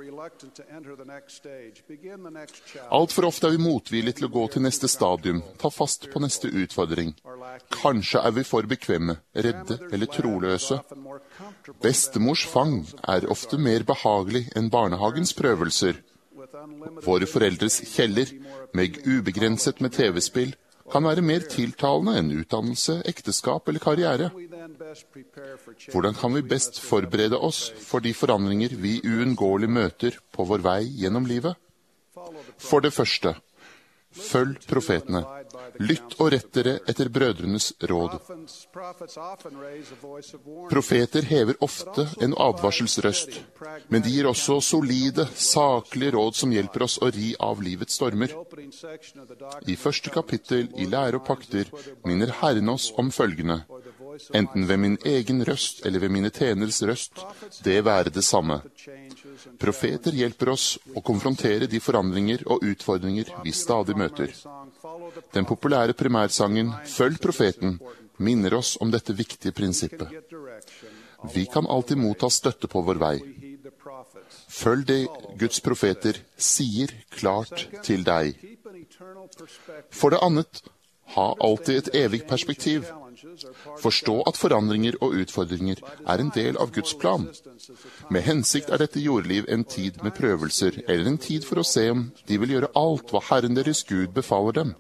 Alt for ofte er vi motvillige til å gå til neste stadium, ta fast på neste utfordring. Kanskje er vi for bekvemme, redde eller troløse. Bestemors fang er ofte mer behagelig enn barnehagens prøvelser. Våre foreldres kjeller, med ubegrenset med TV-spill, kan være mer tiltalende enn utdannelse, ekteskap eller karriere. Hvordan kan vi best forberede oss for de forandringer vi uunngåelig møter på vår vei gjennom livet? For det første, følg profetene. Lytt og rett dere etter brødrenes råd. Profeter hever ofte en advarselsrøst, men de gir også solide, saklige råd som hjelper oss å ri av livets stormer. I 1. kapittel i Lære og pakter minner Herren oss om følgende: enten ved min egen røst eller ved mine tjeners røst, det være det samme. Profeter hjelper oss å konfrontere de forandringer og utfordringer vi stadig møter. Den populære primærsangen «Følg profeten» minner oss om dette viktige prinsippet. Vi kan alltid motta støtte på vår vei. Følg det Guds profeter sier klart til deg. For det annet, ha alltid et evig perspektiv. Forstå at forandringer og utfordringer er en del av Guds plan. Med hensikt er dette jordliv en tid med prøvelser, eller en tid for å se om de vil gjøre alt hva Herren deres Gud befaler dem.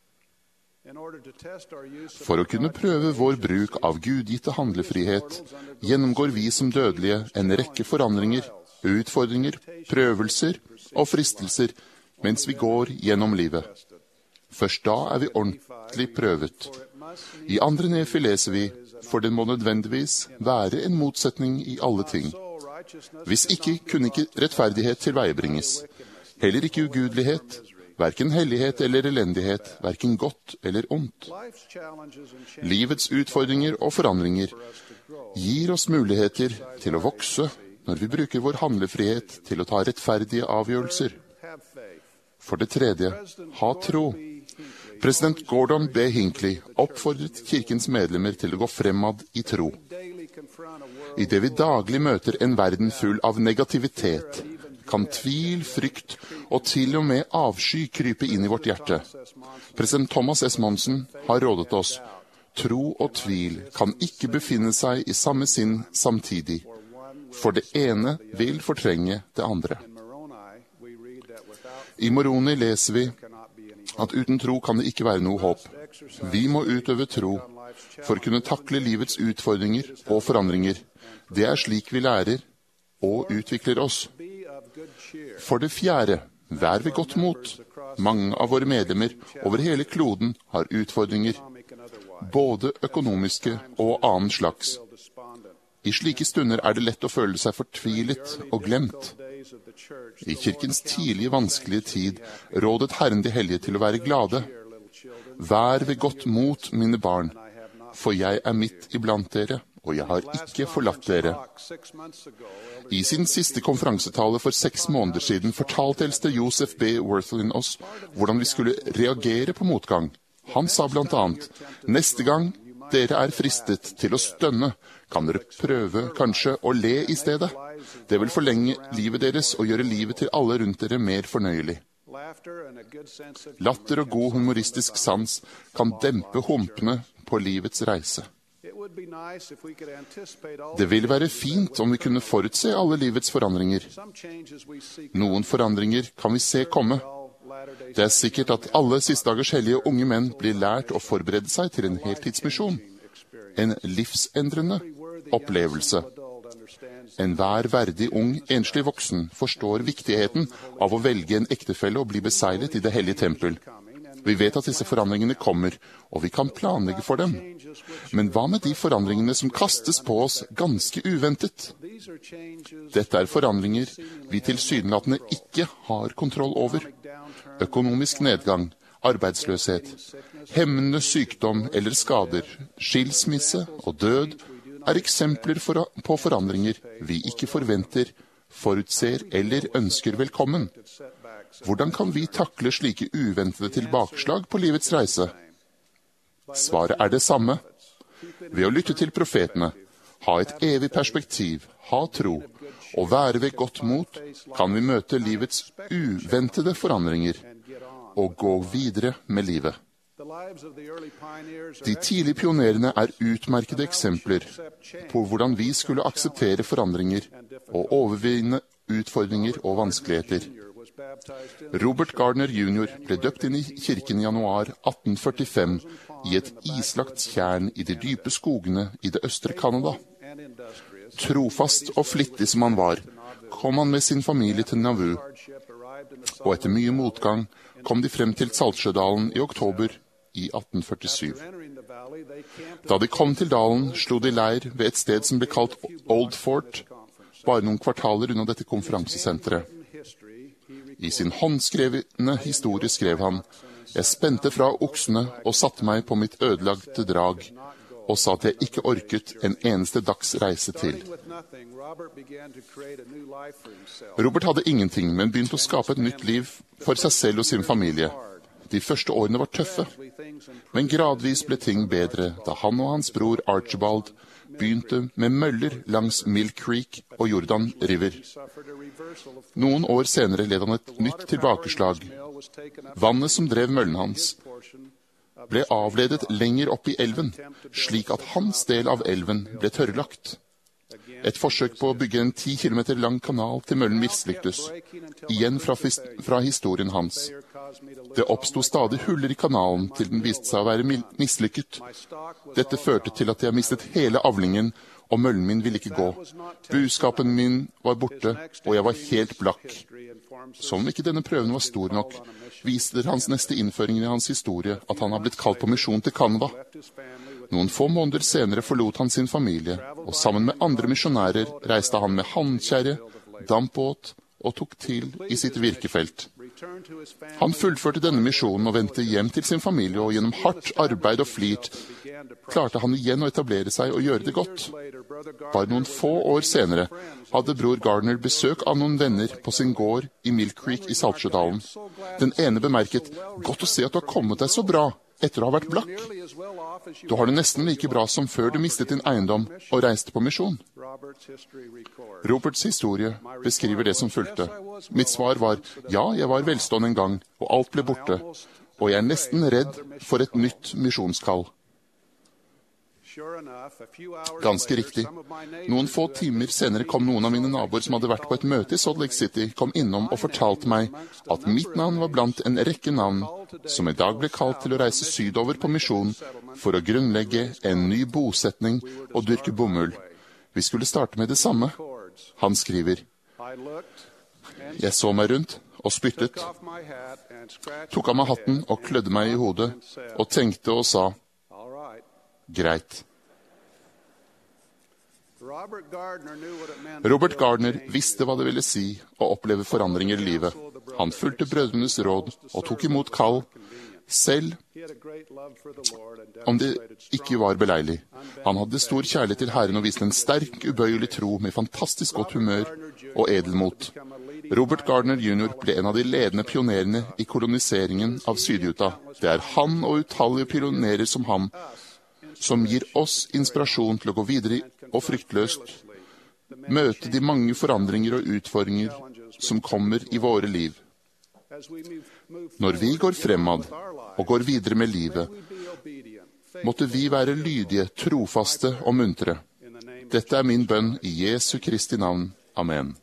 For å kunne prøve vår bruk av gudgitte handlefrihet, gjennomgår vi som dødelige en rekke forandringer, utfordringer, prøvelser og fristelser mens vi går gjennom livet. Først da er vi ordentlig prøvet. I 2. Nefi leser vi, for det må nødvendigvis være en motsetning i alle ting. Hvis ikke kunne ikke rettferdighet tilveiebringes. Heller ikke ugudelighet, hverken hellighet eller elendighet, hverken godt eller ondt. Livets utfordringer og forandringer gir oss muligheter til å vokse når vi bruker vår handlefrihet til å ta rettferdige avgjørelser. For det tredje, ha tro. President Gordon B. Hinckley oppfordret kirkens medlemmer til å gå fremad i tro. I det vi daglig møter en verden full av negativitet, kan tvil, frykt og til og med avsky krype inn i vårt hjerte. President Thomas S. Monson har rådet oss: tro og tvil kan ikke befinne seg i samme sinn samtidig, for det ene vil fortrenge det andre. I Moroni leser vi at uten tro kan det ikke være noe håp. Vi må utøve tro for å kunne takle livets utfordringer og forandringer. Det er slik vi lærer og utvikler oss. For det fjerde, vær ved godt mot. Mange av våre medlemmer over hele kloden har utfordringer, både økonomiske og annen slags. I slike stunder er det lett å føle seg fortvilet og glemt. I kirkens tidlige vanskelige tid rådet Herren de hellige til å være glade. Vær ved godt mot, mine barn, for jeg er midt iblant dere, og jeg har ikke forlatt dere. I sin siste konferansetale for 6 måneder siden fortalte eldste Joseph B. Worthlin oss hvordan vi skulle reagere på motgang. Han sa blant annet: neste gang dere er fristet til å stønne, kan dere prøve kanskje å le i stedet. Det vil forlenge livet deres og gjøre livet til alle rundt dere mer fornøyelig. Latter og god humoristisk sans kan dempe humpene på livets reise. Det ville være fint om vi kunne forutse alle livets forandringer. Noen forandringer kan vi se komme. Det er sikkert at alle siste dagers hellige unge menn blir lært å forberede seg til en heltidsmisjon. En livsendrende opplevelse. Enhver verdig ung, enslig voksen forstår viktigheten av å velge en ektefelle og bli beseglet i det hellige tempel. Vi vet at disse forandringene kommer, og vi kan planlegge for dem. Men hva med de forandringene som kastes på oss ganske uventet? Dette er forandringer vi tilsynelatende ikke har kontroll over. Økonomisk nedgang, arbeidsløshet, hemmende sykdom eller skader, skilsmisse og død er eksempler på forandringer vi ikke forventer, forutser eller ønsker velkommen. Hvordan kan vi takle slike uventede tilbakeslag på livets reise? Svaret er det samme. Ved å lytte til profetene, ha et evig perspektiv, ha tro og være ved godt mot, kan vi møte livets uventede forandringer og gå videre med livet. De tidlige pionerene er utmerkede eksempler på hvordan vi skulle akseptere forandringer og overvinne utfordringer og vanskeligheter. Robert Gardner Jr. ble døpt inn i kirken i januar 1845 i et islagt tjern i de dype skogene i det østre Canada. Trofast og flittig som han var, kom han med sin familie til Nauvoo, og etter mye motgang kom de frem til Saltsjødalen i oktober i 1847. Da de kom til dalen, slo de leir ved et sted som ble kalt Old Fort, bare noen kvartaler unna dette konferansesenteret. I sin håndskrevne historie skrev han: «Jeg spente fra oksene og satte meg på mitt ødelagte drag, og sa at jeg ikke orket en eneste dags reise til.» Robert hadde ingenting, men begynte å skape et nytt liv for seg selv og sin familie. De første årene var tøffe, men gradvis ble ting bedre da han og hans bror Archibald begynte med møller langs Mill Creek og Jordan River. Noen år senere led han et nytt tilbakeslag. Vannet som drev møllen hans ble avledet lenger opp i elven, slik at hans del av elven ble tørrlagt. Et forsøk på å bygge en 10 kilometer lang kanal til møllen mislyktes, igjen fra historien hans. Det oppstod stadig huller i kanalen til den viste seg å være mislykket. Dette førte til at jeg mistet hele avlingen, og møllen min ville ikke gå. Buskapen min var borte, og jeg var helt blakk. Som om ikke denne prøven var stor nok, viste hans neste innføring i hans historie at han har blitt kalt på misjon til Canada. Noen få måneder senere forlot han sin familie, og sammen med andre misjonærer reiste han med handkjerre, dampbåt og tok til i sitt virkefelt. Han fullførte denne misjonen og vendte hjem til sin familie, og gjennom hardt arbeid og flit klarte han igjen å etablere seg og gjøre det godt. Bare noen få år senere hadde bror Gardner besøk av noen venner på sin gård i Mill Creek i Saltsjødalen. Den ene bemerket: «Godt å se at du har kommet deg så bra. etter å ha vært blakk. Du har det nesten like bra som før du mistet din eiendom og reiste på misjon. Roberts historie beskriver det som fulgte. Mitt svar var, ja, jeg var velstående en gang, og alt ble borte, og jeg er nesten redd for et nytt misjonskall. Ganske riktig. Noen få timer senere kom noen av mine naboer som hadde vært på et møte i Salt Lake City, kom innom og fortalte meg at mitt navn var blant en rekke navn som i dag ble kalt til å reise sydover på misjon for å grunnlegge en ny bosetning og dyrke bomull. Vi skulle starte med det samme. Han skriver, jeg så meg rundt og spyttet, tok av meg hatten og klødde meg i hodet, og tenkte og sa, greit. Robert Gardner visste hva det ville si å oppleve forandringer i livet. Han fulgte brødrenes råd og tok imot kall, selv om det ikke var beleilig. Han hadde stor kjærlighet til Herren og viste en sterk, ubøyelig tro med fantastisk godt humør og edelmot. Robert Gardner Jr. ble en av de ledende pionerene i koloniseringen av Syd-Utah. Det er han og utallige pionerer som ham som gir oss inspirasjon til å gå videre og fryktløst møte de mange forandringer og utfordringer som kommer i våre liv. Når vi går fremad og går videre med livet, måtte vi være lydige, trofaste og muntre. Dette er min bønn i Jesu Kristi navn. Amen.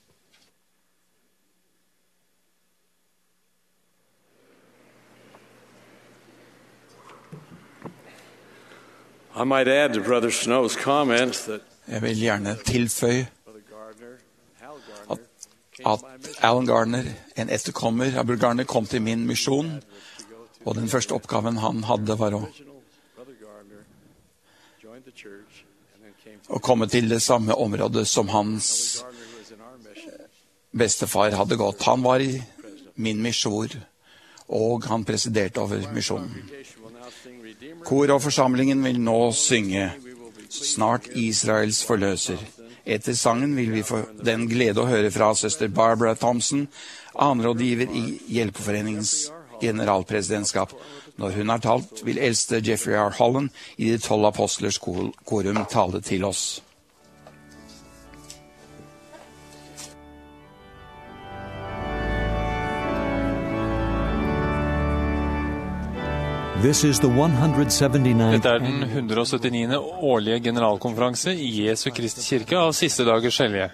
I might add to Brother Snow's comments that Jeg vil gjerne tilføye at Alan Gardner, en etterkommer av Brother Gardner, kom til min misjon, og den første oppgaven han hadde var å komme til det samme området som hans bestefar hadde gått. Han var i min misjon, og han presiderte over misjonen. Kor og forsamlingen vil nå synge «Snart Israels forløser». Etter sangen vil vi få den glede å høre fra søster Barbara Thompson, annenrådgiver i Hjelpeforeningens generalpresidentskap. Når hun har talt, vil eldste Jeffrey R. Holland i de 12 apostlers korum tale til oss. Dette er den 179. årlige generalkonferanse i Jesu Kristi Kirke av siste dagers hellige.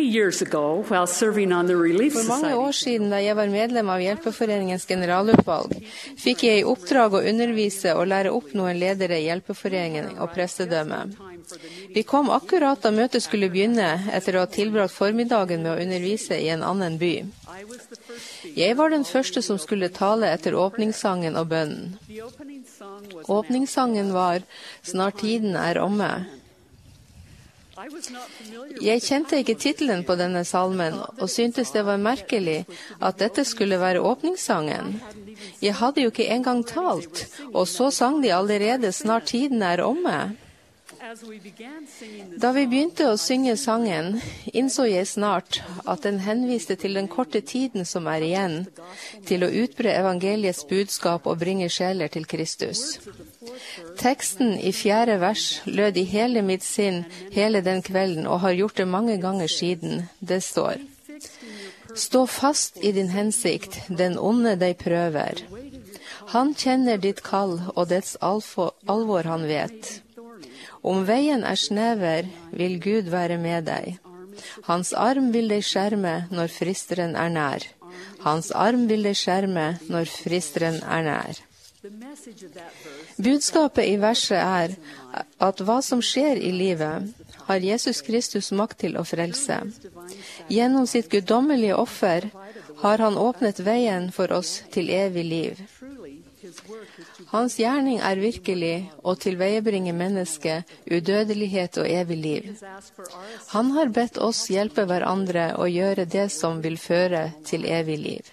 years ago, while serving on the Relief For mange år Society, siden, da jeg var medlem av Hjelpeforeningens generalutvalg, fikk jeg i oppdrag å undervise og lære opp noen ledere i Hjelpeforeningen og prestedømmet. Vi kom akkurat da møtet skulle begynne, etter å ha tilbrakt formiddagen med å undervise i en annen by. Jeg var den første som skulle tale etter åpningssangen og bønnen. Åpningssangen var «Snart tiden er omme». Jeg kjente ikke titelen på denne salmen, og syntes det var merkelig at dette skulle være åpningssangen. Jeg hadde jo ikke engang talt, og så sang de allerede «Snart tiden er omme». Da vi begynte å synge sangen, innså jeg snart at den henviste til den korte tiden som er igjen, til å utbre evangeliets budskap og bringe sjeler til Kristus. Teksten i 4. vers lød i hele mitt sinn hele den kvelden og har gjort det mange ganger siden. Det står: «Stå fast i din hensikt, den onde deg prøver. Han kjenner ditt kall og dets alvor han vet. Om veien er snever, vil Gud være med deg. Hans arm vil deg skjerme når fristeren er nær. Hans arm vil deg skjerme når fristeren er nær.» Budskapet i verset er at hva som skjer i livet, har Jesus Kristus makt til å frelse. Gjennom sitt guddommelige offer har han åpnet veien for oss til evig liv. Hans gjerning er virkelig å tilveiebringe mennesket udødelighet og evig liv. Han har bedt oss hjelpe hverandre å gjøre det som vil føre til evig liv.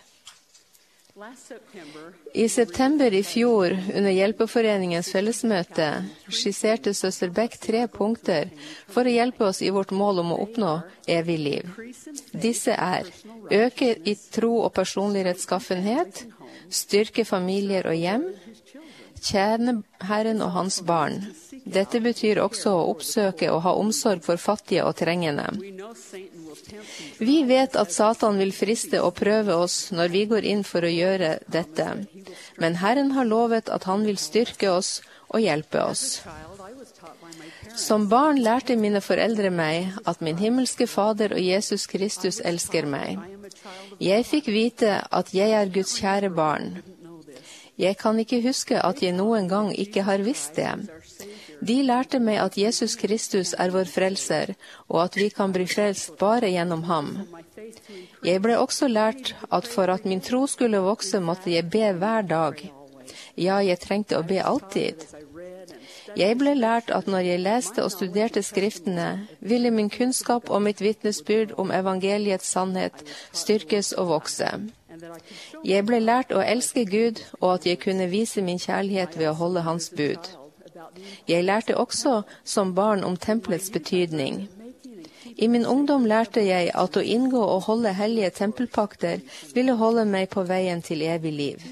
I september i fjor, under Hjelpeforeningens fellesmøte, skisserte søster Beck 3 punkter for å hjelpe oss i vårt mål om å oppnå evig liv. Disse er: øke i tro og personlig rettskaffenhet, styrke familier og hjem, tjene Herren og hans barn. Dette betyr også å oppsøke og ha omsorg for fattige og trengende. Vi vet at Satan vil friste og prøve oss når vi går inn for å gjøre dette, men Herren har lovet at han vil styrke oss og hjelpe oss. Som barn lærte mine foreldre meg at min himmelske Fader og Jesus Kristus elsker meg. Jeg fikk vite at jeg er Guds kjære barn. Jeg kan ikke huske at jeg noen gang ikke har visst det. De lærte meg at Jesus Kristus er vår frelser, og at vi kan bli frelst bare gjennom ham. Jeg ble også lært at for at min tro skulle vokse, måtte jeg be hver dag. Ja, jeg trengte å be alltid. Jeg ble lært at når jeg leste og studerte skriftene, ville min kunnskap og mitt vitnesbyrd om evangeliets sannhet styrkes og vokse. Jeg ble lært å elske Gud, og at jeg kunne vise min kjærlighet ved å holde hans bud. Jeg lærte også som barn om tempelets betydning. I min ungdom lærte jeg at å inngå og holde hellige tempelpakter ville holde meg på veien til evig liv.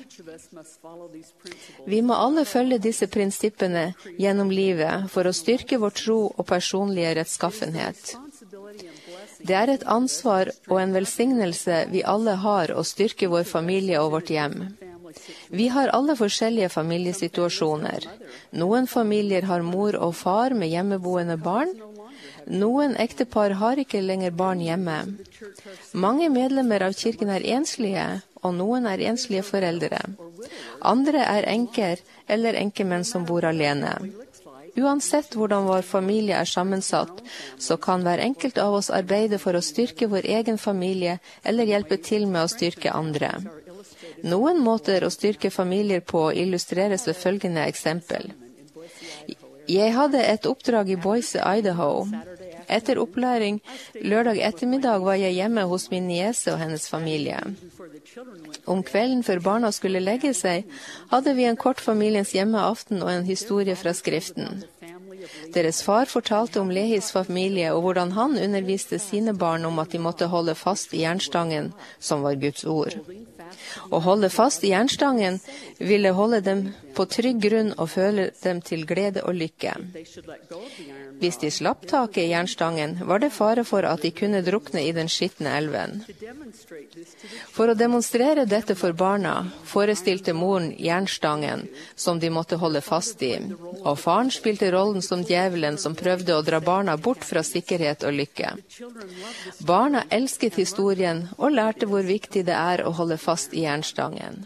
Vi må alle følge disse prinsippene gjennom livet for å styrke vår tro og personlige rettskaffenhet. Det er et ansvar og en velsignelse vi alle har å styrke vår familie og vårt hjem. Vi har alle forskjellige familiesituasjoner. Noen familier har mor og far med hjemmeboende barn. Noen ektepar har ikke lenger barn hjemme. Mange medlemmer av kirken er enslige, og noen er enslige foreldre. Andre er enker eller enkemenn som bor alene. Uansett hvordan vår familie er sammensatt, så kan hver enkelt av oss arbeide for å styrke vår egen familie eller hjelpe til med å styrke andre. Noen måter å styrke familier på illustreres ved følgende eksempel. Jeg hadde et oppdrag i Boise, Idaho. Etter opplæring lørdag ettermiddag var jeg hjemme hos min niese og hennes familie. Om kvelden før barna skulle legge seg, hadde vi en kort familiens hjemmeaften og en historie fra skriften. Deres far fortalte om Lehis familie og hvordan han underviste sine barn om at de måtte holde fast i jernstangen, som var Guds ord. Å holde fast i jernstangen ville holde dem på trygg grunn og føle dem til glede og lykke. Hvis de slapp taket i jernstangen, var det fare for at de kunne drukne i den skitne elven. For å demonstrere dette for barna, forestilte moren jernstangen som de måtte holde fast i, og faren spilte rollen som som djevelen som prøvde å dra barna bort fra sikkerhet og lykke. Barna elsket historien og lærte hvor viktig det er å holde fast i jernstangen.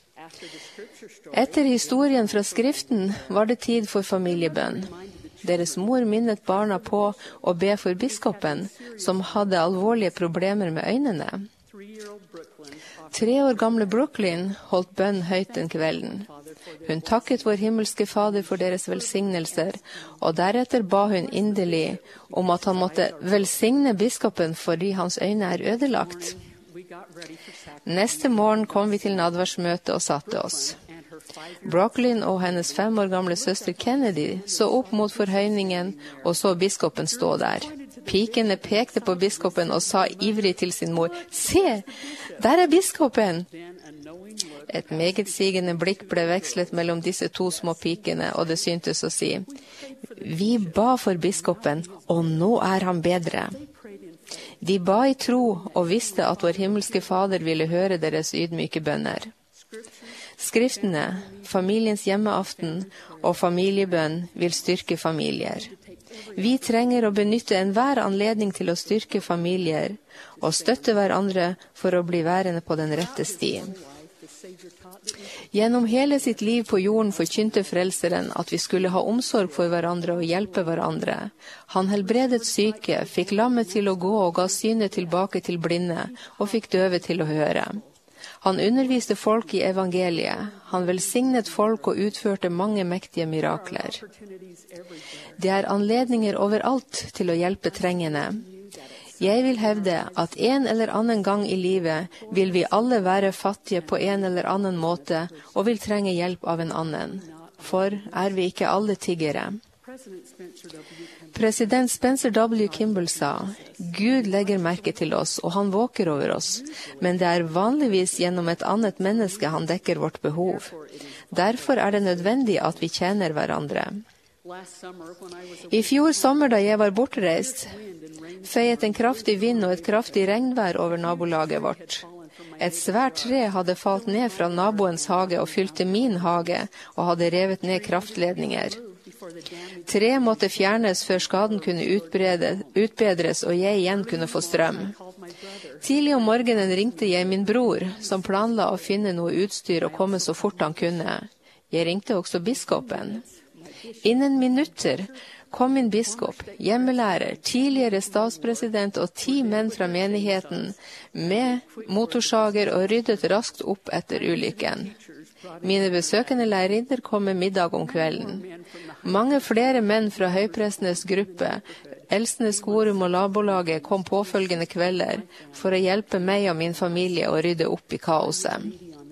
Etter historien fra Skriften var det tid for familiebønn. Deres mor minnet barna på å be for biskopen, som hadde alvorlige problemer med øynene. 3 år gamle Brooklyn holdt bønn høyt den kvelden. Hun takket vår himmelske Fader for deres velsignelser, og deretter ba hun inderlig om at han måtte velsigne biskopen fordi hans øyne er ødelagt. Neste morgen kom vi til nadværsmøte og satte oss. Brooklyn og hennes 5 år gamle søster Kennedy så opp mot forhøyningen og så biskopen stå der. Pikene pekte på biskopen og sa ivrig til sin mor, «Se, der er biskopen!» Et megetsigende blikk ble vekslet mellom disse 2 små pikene, og det syntes å si, «Vi ba for biskopen, og nå er han bedre.» De ba i tro og visste at vår himmelske Fader ville høre deres ydmyke bønner. Skriftene, familiens hjemmeaften og familiebønn vil styrke familier. Vi trenger å benytte enhver anledning til å styrke familier og støtte hverandre for å bli værende på den rette sti. Gjennom hele sitt liv på jorden forkynte Frelseren at vi skulle ha omsorg for hverandre og hjelpe hverandre. Han helbredet syke, fikk lammet til å gå og ga synet tilbake til blinde, og fikk døve til å høre. Han underviste folk i evangeliet. Han velsignet folk og utførte mange mektige mirakler. Det er anledninger overalt til å hjelpe trengende. Jeg vil hevde at en eller annen gang i livet vil vi alle være fattige på en eller annen måte og vil trenge hjelp av en annen. For er vi ikke alle tiggere? President Spencer W. Kimball sa, Gud legger merke til oss, og han våker over oss, men det er vanligvis gjennom et annet menneske han dekker vårt behov. Derfor er det nødvendig at vi tjener hverandre. I fjor sommer da jeg var bortreist, feiet en kraftig vind og et kraftig regnvær over nabolaget vårt. Et svært tre hadde falt ned fra naboens hage og fylte min hage, og hadde revet ned kraftledninger. Tre måtte fjernes før skaden kunne utbedres, og jeg igjen kunne få strøm. Tidlig om morgenen ringte jeg min bror, som planla å finne noe utstyr og komme så fort han kunne. Jeg ringte også biskopen. Innen minutter kom min biskop, hjemmelærer, tidligere statspresident og 10 menn fra menigheten med motorsager og ryddet raskt opp etter ulykken. Mine besøkende lærerinner kom med middag om kvelden. Mange flere menn fra høyprestenes gruppe, Eldstenes Korum og nabolaget kom påfølgende kvelder for å hjelpe meg og min familie å rydde opp i kaoset.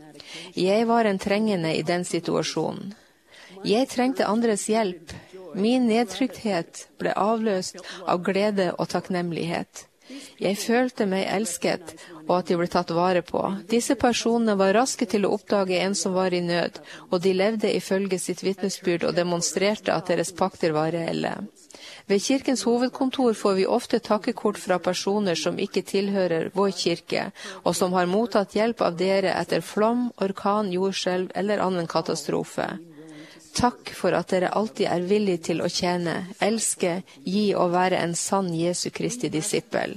Jeg var en trengende i den situasjonen. Jeg trengte andres hjelp. Min nedtrykthet ble avløst av glede og takknemlighet. Jeg følte meg elsket, og at jeg ble tatt vare på. Disse personene var raske til å oppdage en som var i nød, og de levde ifølge sitt vitnesbyrd og demonstrerte at deres pakter var reelle. Ved kirkens hovedkontor får vi ofte takkekort fra personer som ikke tilhører vår kirke, og som har mottatt hjelp av dere etter flom, orkan, jordskjelv eller annen katastrofe. Takk for at dere alltid er villige til å tjene, elske, gi og være en sann Jesu Kristi disippel.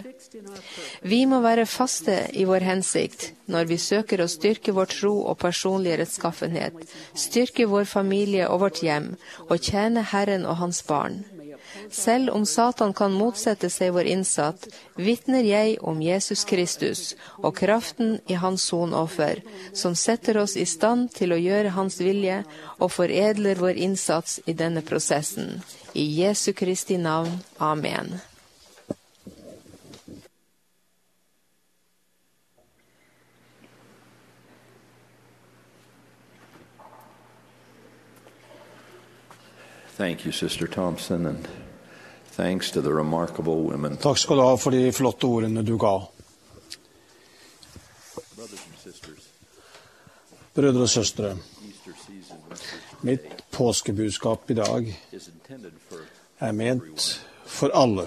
Vi må være faste i vår hensikt når vi søker å styrke vår tro og personlige rettskaffenhet, styrke vår familie og vårt hjem, og tjene Herren og hans barn. Selv om Satan kan motsette seg vår innsatt, vitner jeg om Jesus Kristus og kraften i hans sonoffer, som setter oss i stand til å gjøre hans vilje og foredler vår innsats i denne prosessen. I Jesu Kristi navn. Amen. Thank you, Sister Thompson, and thanks to the remarkable women. Takk skal du ha for de flotte ordene du ga. Brødre og søstre, mitt påskebudskap i dag er ment for alle,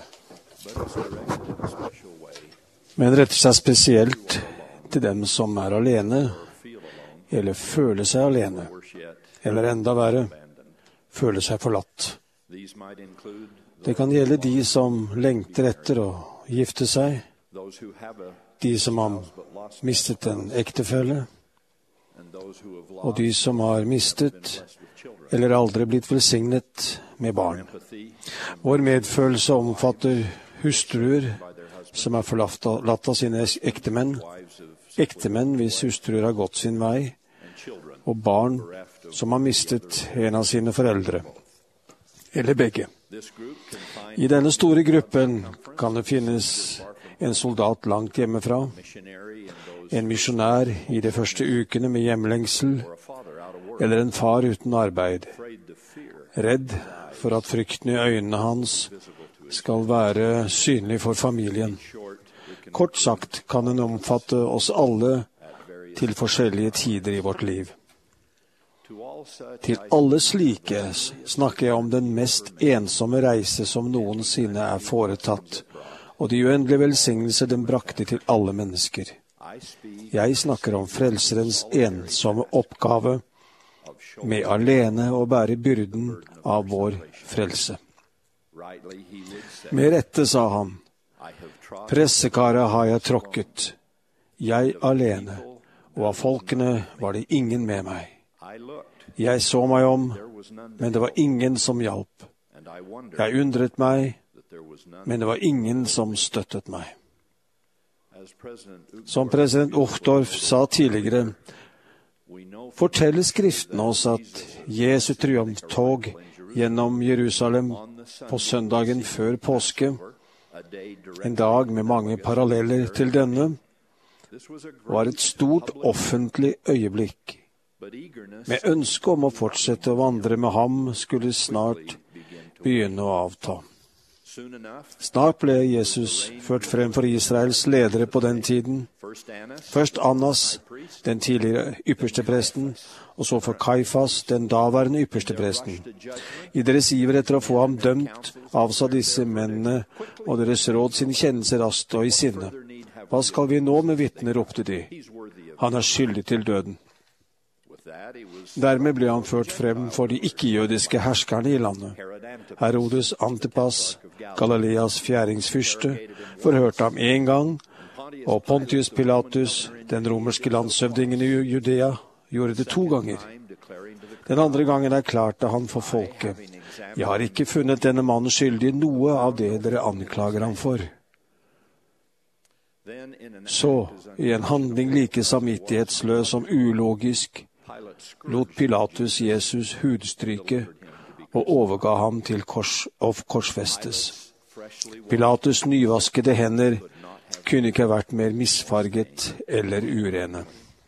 men retter seg spesielt til dem som er alene, eller føler seg alene, eller enda verre, føler seg forlatt Det kan gjelde de som lengter etter å gifte seg, de som har mistet en ektefelle, og de som har mistet eller aldri blitt velsignet med barn. Vår medfølelse omfatter hustruer som er forlatt av sine ektemenn, ektemenn hvis hustruer har gått sin vei, og barn som har mistet en av sine foreldre, eller begge. I denne store gruppen kan det finnes en soldat langt hjemmefra, en misjonær i de første ukene med hjemlengsel, eller en far uten arbeid, redd for at frykten i øynene hans skal være synlig for familien. Kort sagt kan den omfatte oss alle til forskjellige tider i vårt liv. Til alle slike snakker jeg om den mest ensomme reise som noensinne er foretatt, og de uendelige velsignelser den brakte til alle mennesker. Jeg snakker om Frelserens ensomme oppgave med alene å bære byrden av vår frelse. Med rette, sa han, pressekaret har jeg tråkket, jeg alene, og av folkene var det ingen med meg. Jeg så meg om, men det var ingen som hjalp. Jeg undret meg, men det var ingen som støttet meg. Som president Uchtdorf sa tidligere, forteller Skriften oss at Jesu triumftog gjennom Jerusalem på søndagen før påske, en dag med mange paralleller til denne, var et stort offentlig øyeblikk. Med ønske om å fortsette å vandre med ham skulle snart begynne å avta. Snart ble Jesus ført frem for Israels ledere på den tiden. Først Annas, den tidligere ypperstepresten, og så for Kaifas, den daværende ypperstepresten. I deres iver etter å få ham dømt, avsa disse mennene og deres råd sin kjennelse raskt og i sinne. Hva skal vi nå med vitner, ropte de. Han er skyldig til døden. Dermed ble han ført frem for de ikke-jødiske herskerne i landet. Herodes Antipas, Galileas fjæringsfyrste, forhørte ham en gang, og Pontius Pilatus, den romerske landshøvdingen i Judea, gjorde det 2 ganger. Den andre gangen erklærte han for folket, jeg har ikke funnet denne mannen skyldig i noe av det dere anklager ham for. Så, i en handling like samvittighetsløs som ulogisk, lot Pilatus Jesus hudstryke og overga ham til korsfestes. Pilatus' nyvaskede hender kunne ikke vært mer misfarget eller urene.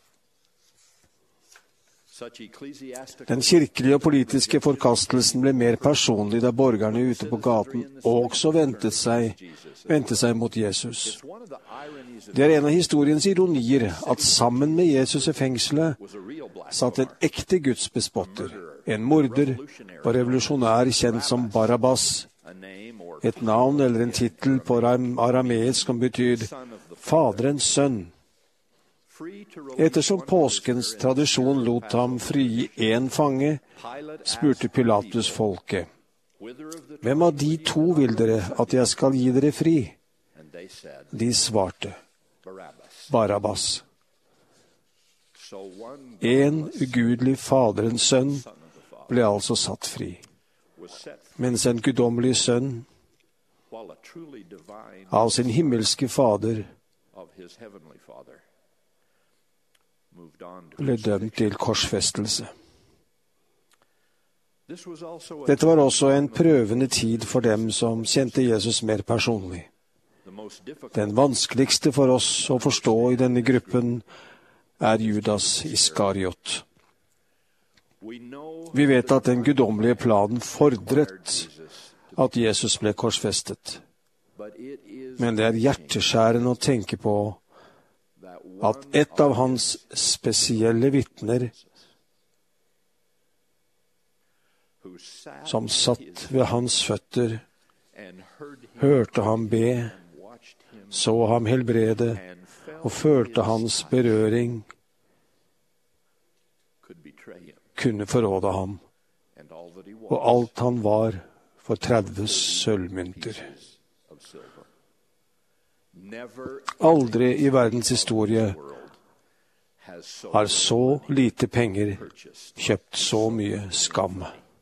Den kirkelige og politiske forkastelsen ble mer personlig da borgerne ute på gaten også vendte seg mot Jesus. Det er en av historiens ironier at sammen med Jesus i fengselet satt en ekte gudsbespotter, en morder og revolusjonær kjent som Barabbas, et navn eller en titel på arameisk som betyr Faderens sønn. Ettersom påskens tradisjon lot ham frigi en fange, spurte Pilatus folket, hvem av de 2 vil dere at jeg skal gi dere fri? De svarte, Barabbas. En ugudelig Faderens sønn ble altså satt fri, mens en guddommelig sønn av sin himmelske fader ble dømt til korsfestelse. Dette var også en prøvende tid for dem som kjente Jesus mer personlig. Den vanskeligste for oss å forstå i denne gruppen er Judas Iskariot. Vi vet at den guddommelige planen fordret at Jesus ble korsfestet. Men det er hjerteskjærende å tenke på at et av hans spesielle vitner, som satt ved hans føtter, hørte ham be, så ham helbrede og følte hans berøring, kunne forråde ham, og alt han var for 30 sølvmynter. Aldri i verdens historie har så lite penger kjøpt så mye skam.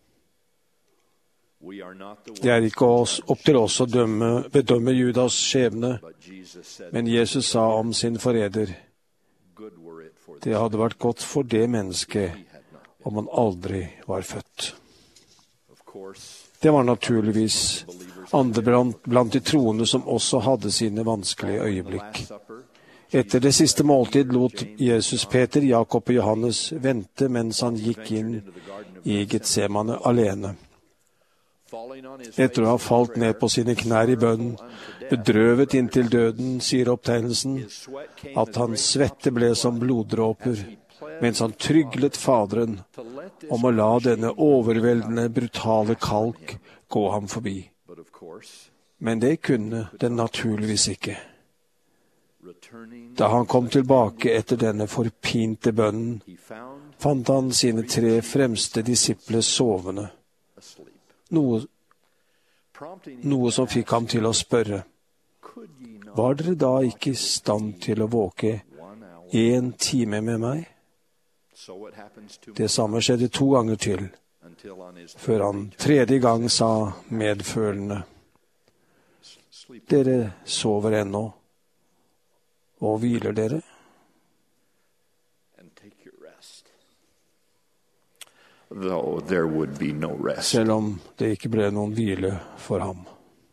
Det er ikke opp til oss å bedømme Judas skjebne, men Jesus sa om sin forræder: det hadde vært godt for det mennesket om han aldri var født. Det var naturligvis andre blant de troende som også hadde sine vanskelige øyeblikk. Etter det siste måltid lot Jesus Peter, Jakob og Johannes vente mens han gikk inn i Getsemane alene. Etter å ha falt ned på sine knær i bønnen, bedrøvet inntil døden, sier opptegnelsen, at hans svette ble som bloddråper, mens han tryglet Faderen om å la denne overveldende, brutale kalk gå ham forbi. Men det kunne den naturligvis ikke. Da han kom tilbake etter denne forpinte bønnen, fant han sine 3 fremste disipler sovende. Noe som fikk ham til å spørre: var dere da ikke i stand til å våke 1 time med meg? Det samme skjedde 2 ganger til, før han 3. gang sa medfølende: dere sover ennå, og hviler dere? Selv om det ikke ble noen hvile for ham.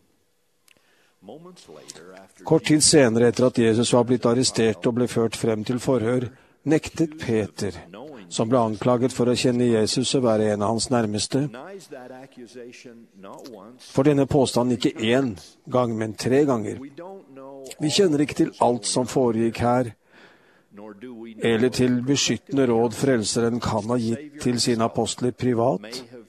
Kort tid senere, etter at Jesus var blitt arrestert og ble ført frem til forhør, nektet Peter, som ble anklaget for å kjenne Jesus og være en av hans nærmeste, for denne påstanden ikke 1 gang, men 3 ganger. Vi kjenner ikke til alt som foregikk her, eller til beskyttende råd frelseren kan ha gitt til sine apostler privat.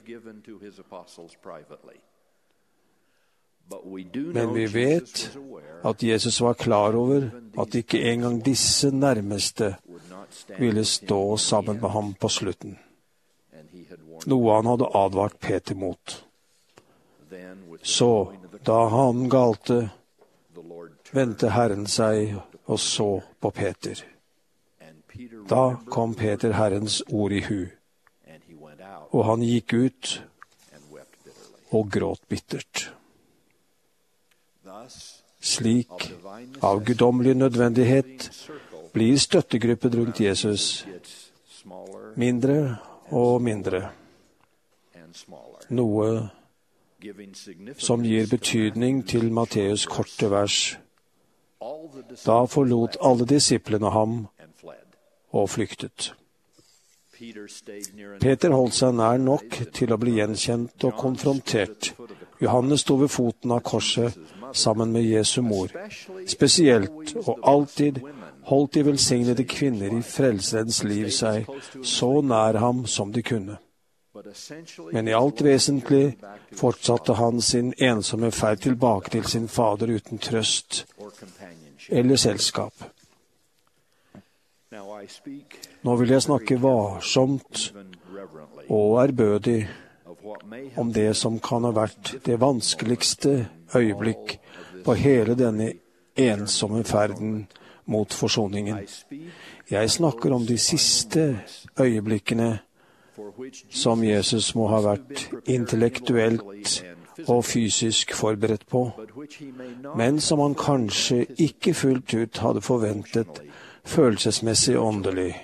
Men vi vet at Jesus var klar over at ikke engang disse nærmeste ville stå sammen med ham på slutten, noe han hadde advart Peter mot. Så, da han galte, vendte Herren seg og så på Peter. Da kom Peter Herrens ord i hu, og han gikk ut og gråt bittert. Slik, av guddommelig nødvendighet, blir støttegruppen rundt Jesus mindre og mindre, noe som gir betydning til Matteus korte vers. Da forlot alle disiplene ham og flyktet. Peter holdt seg nær nok til å bli gjenkjent og konfrontert. Johannes sto ved foten av korset sammen med Jesu mor. Spesielt og alltid holdt de velsignede kvinner i frelserens liv seg så nær ham som de kunne. Men i alt vesentlig fortsatte han sin ensomme ferd tilbake til sin fader uten trøst eller selskap. Nå vil jeg snakke varsomt og ærbødig om det som kan ha vært det vanskeligste øyeblikk på hele denne ensomme ferden mot forsoningen. Jeg snakker om de siste øyeblikkene som Jesus må ha vært intellektuelt og fysisk forberedt på, men som han kanskje ikke fullt ut hadde forventet følelsesmessig åndelig.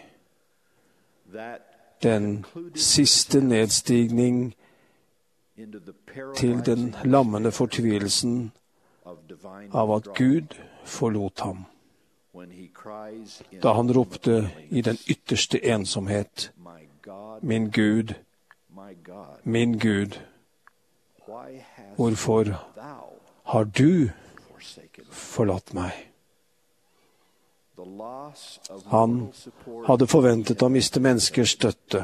Den siste nedstigning til den lammende fortvilelsen av at Gud forlot ham, da han ropte i den ytterste ensomhet: min Gud, hvorfor har du forlatt meg? Han hadde forventet å miste menneskers støtte,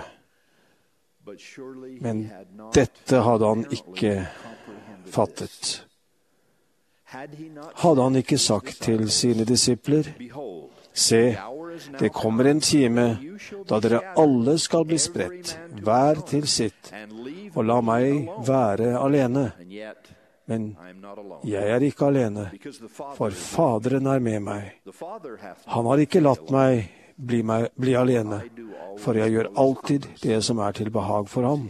men dette hadde han ikke fattet. Hadde han ikke sagt til sine disipler: se, det kommer en time da dere alle skal bli spredt, hver til sitt, og la meg være alene. Men jeg er ikke alene, for Faderen er med meg. Han har ikke latt meg bli alene, for jeg gjør alltid det som er til behag for ham.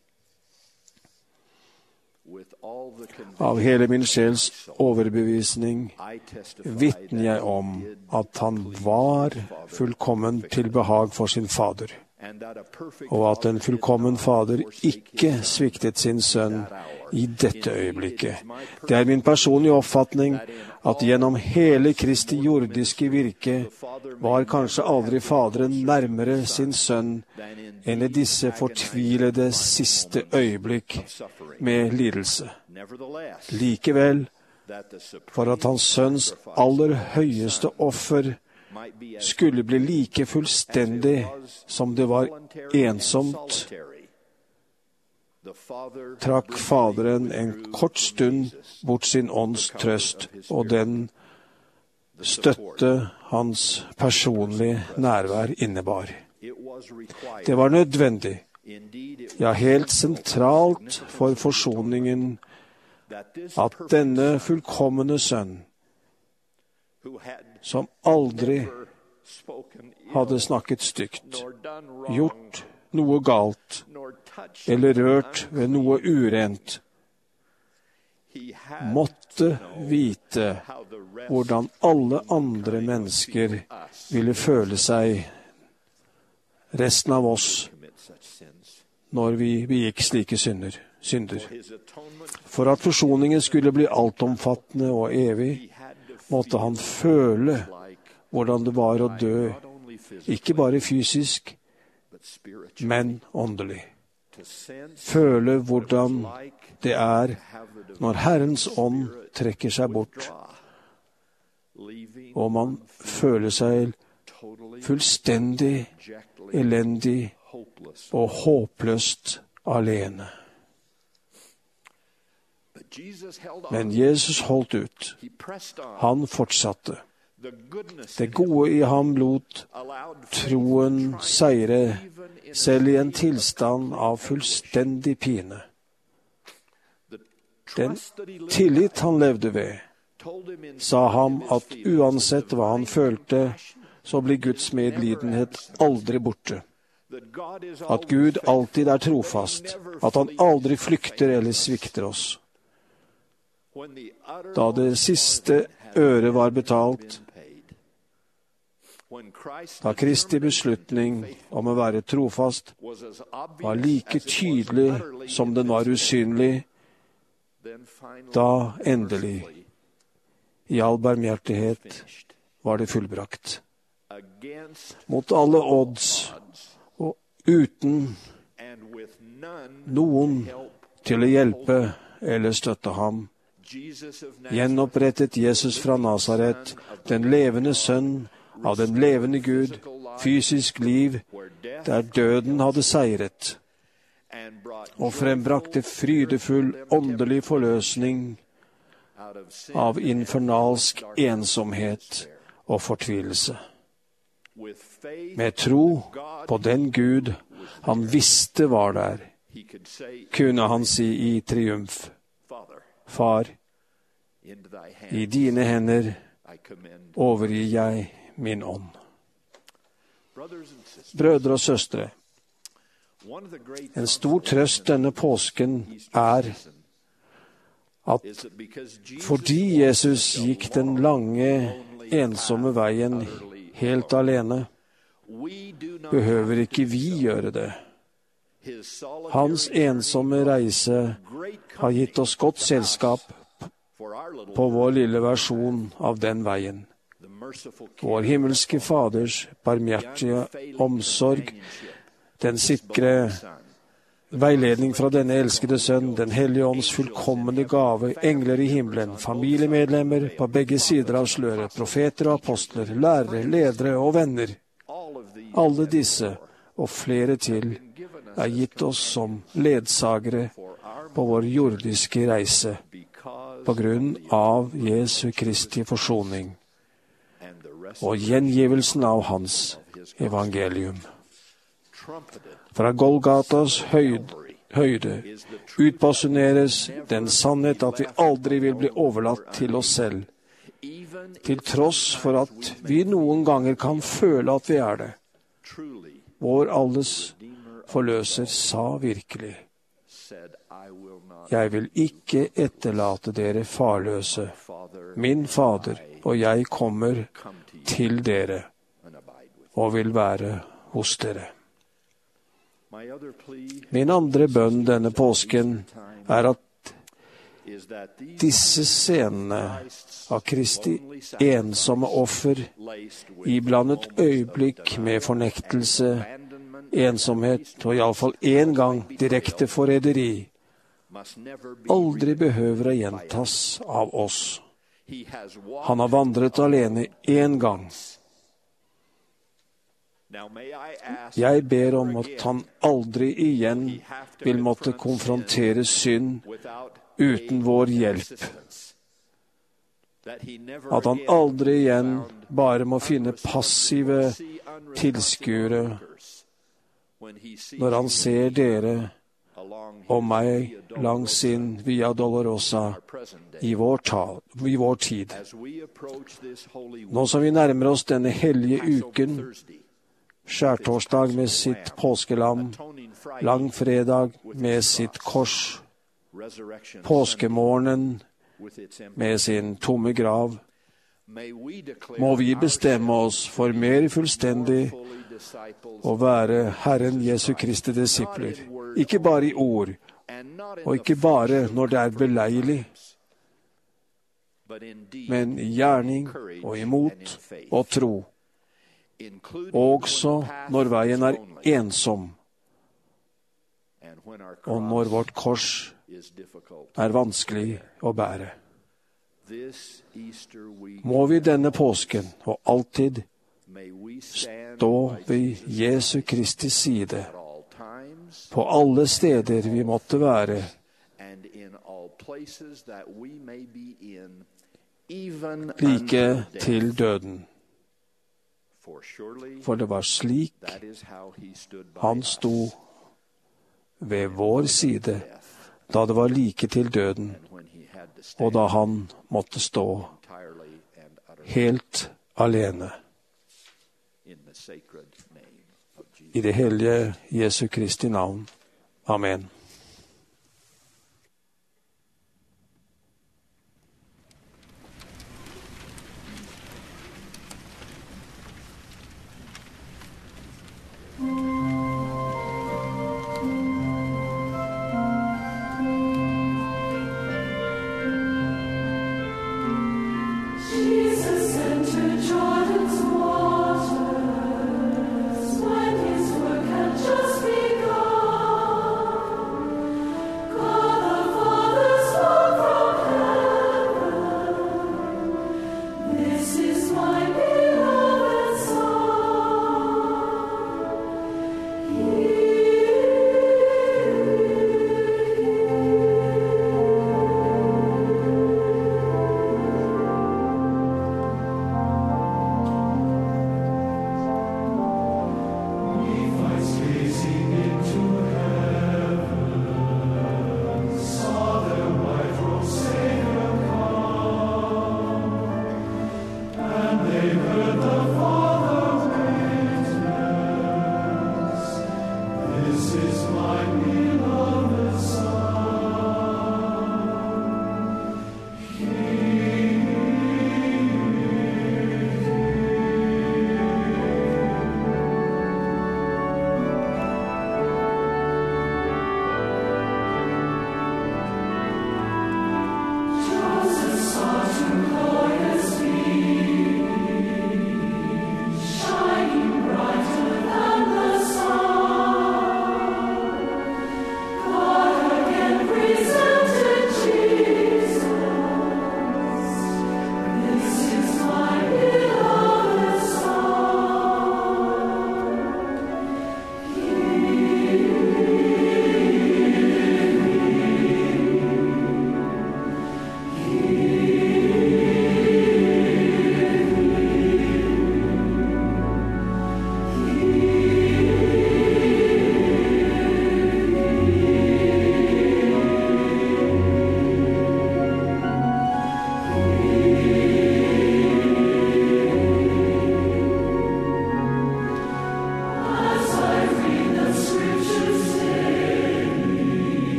Av hele min sjels overbevisning vitner jeg om at han var fullkommen til behag for sin fader, og at en fullkommen fader ikke sviktet sin sønn i dette øyeblikket. Det er min personlige oppfatning at gjennom hele Kristi jordiske virke var kanskje aldri Faderen nærmere sin sønn enn i disse fortvilede siste øyeblikk med lidelse. Likevel, for at hans sønns aller høyeste offer skulle bli like fullstendig som det var ensomt, trakk Faderen en kort stund bort sin ånds trøst, og den støtte hans personlige nærvær innebar. Det var nødvendig, ja, helt sentralt for forsoningen, at denne fullkomne sønn, som aldri hadde snakket stygt, gjort noe galt, eller rørt ved noe urent, måtte vite hvordan alle andre mennesker ville føle seg, resten av oss, når vi begikk slike synder. For at forsoningen skulle bli altomfattende og evig, måtte han føle hvordan det var å dø, ikke bare fysisk, men åndelig. Føle hvordan det er når Herrens ånd trekker seg bort, og man føler seg fullstendig elendig og håpløst alene. Men Jesus holdt ut. Han fortsatte. Det gode i ham lot troen seire, selv i en tilstand av fullstendig pine. Den tillit han levde ved, sa ham at uansett hva han følte, så blir Guds medlidenhet aldri borte. At Gud alltid er trofast, at han aldri flykter eller svikter oss. Da det siste øret var betalt, da Kristi beslutning om å være trofast var like tydelig som den var usynlig, da endelig, i all barmhjertighet, var det fullbrakt. Mot alle odds, og uten noen til å hjelpe eller støtte ham, gjenopprettet Jesus fra Nazaret, den levende sønn av den levende Gud, fysisk liv, der døden hadde seiret, og frembrakte frydefull åndelig forløsning av infernalsk ensomhet og fortvilelse. Med tro på den Gud han visste var der, kunne han si i triumf: Far, i dine hender overgir jeg min ånd. Brødre og søstre, en stor trøst denne påsken er at fordi Jesus gikk den lange, ensomme veien helt alene, behøver ikke vi gjøre det. Hans ensomme reise har gitt oss godt selskap på vår lille versjon av den veien. Vår himmelske Faders barmhjertige omsorg, den sikre veiledning fra denne elskede sønn, den hellige ånds fullkomne gave, engler i himmelen, familiemedlemmer på begge sider av sløret, profeter og apostler, lærere, ledere og venner. Alle disse og flere til er gitt oss som ledsagere på vår jordiske reise, på grunn av Jesu Kristi forsoning og gjengivelsen av hans evangelium. Fra Golgatas høyde utbasuneres den sannhet at vi aldri vil bli overlatt til oss selv, til tross for at vi noen ganger kan føle at vi er det. Vår alles forløser sa virkelig: Jeg vil ikke etterlate dere farløse. Min Fader og jeg kommer til dere og vil være hos dere. Min andre bønn denne påsken er at disse scenene av Kristi ensomme offer, iblandet øyeblikk med fornektelse, ensomhet og iallfall en gang direkte forræderi, aldri behøver å gjentas av oss. Han har vandret alene en gang. Jeg ber om at han aldri igjen vil måtte konfrontere synd uten vår hjelp. At han aldri igjen bare må finne passive tilskuere når han ser dere og meg langs sin Via Dolorosa i vår tid. Nå som vi nærmer oss denne hellige uken, skjærtorsdag med sitt påskelam, langfredag med sitt kors, påskemorgenen med sin tomme grav, må vi bestemme oss for mer fullstendig å være Herren Jesu Kristi disipler, ikke bare i ord, og ikke bare når det er beleilig, men i gjerning og i mot og tro, også når veien er ensom, og når vårt kors er vanskelig å bære. Må vi denne påsken og alltid stå ved Jesu Kristi side, på alle steder vi måtte være, like til døden. For det var slik han sto ved vår side, da det var like til døden, og da han måtte stå helt alene. I det hellige Jesu Kristi navn. Amen. When his work had just begun,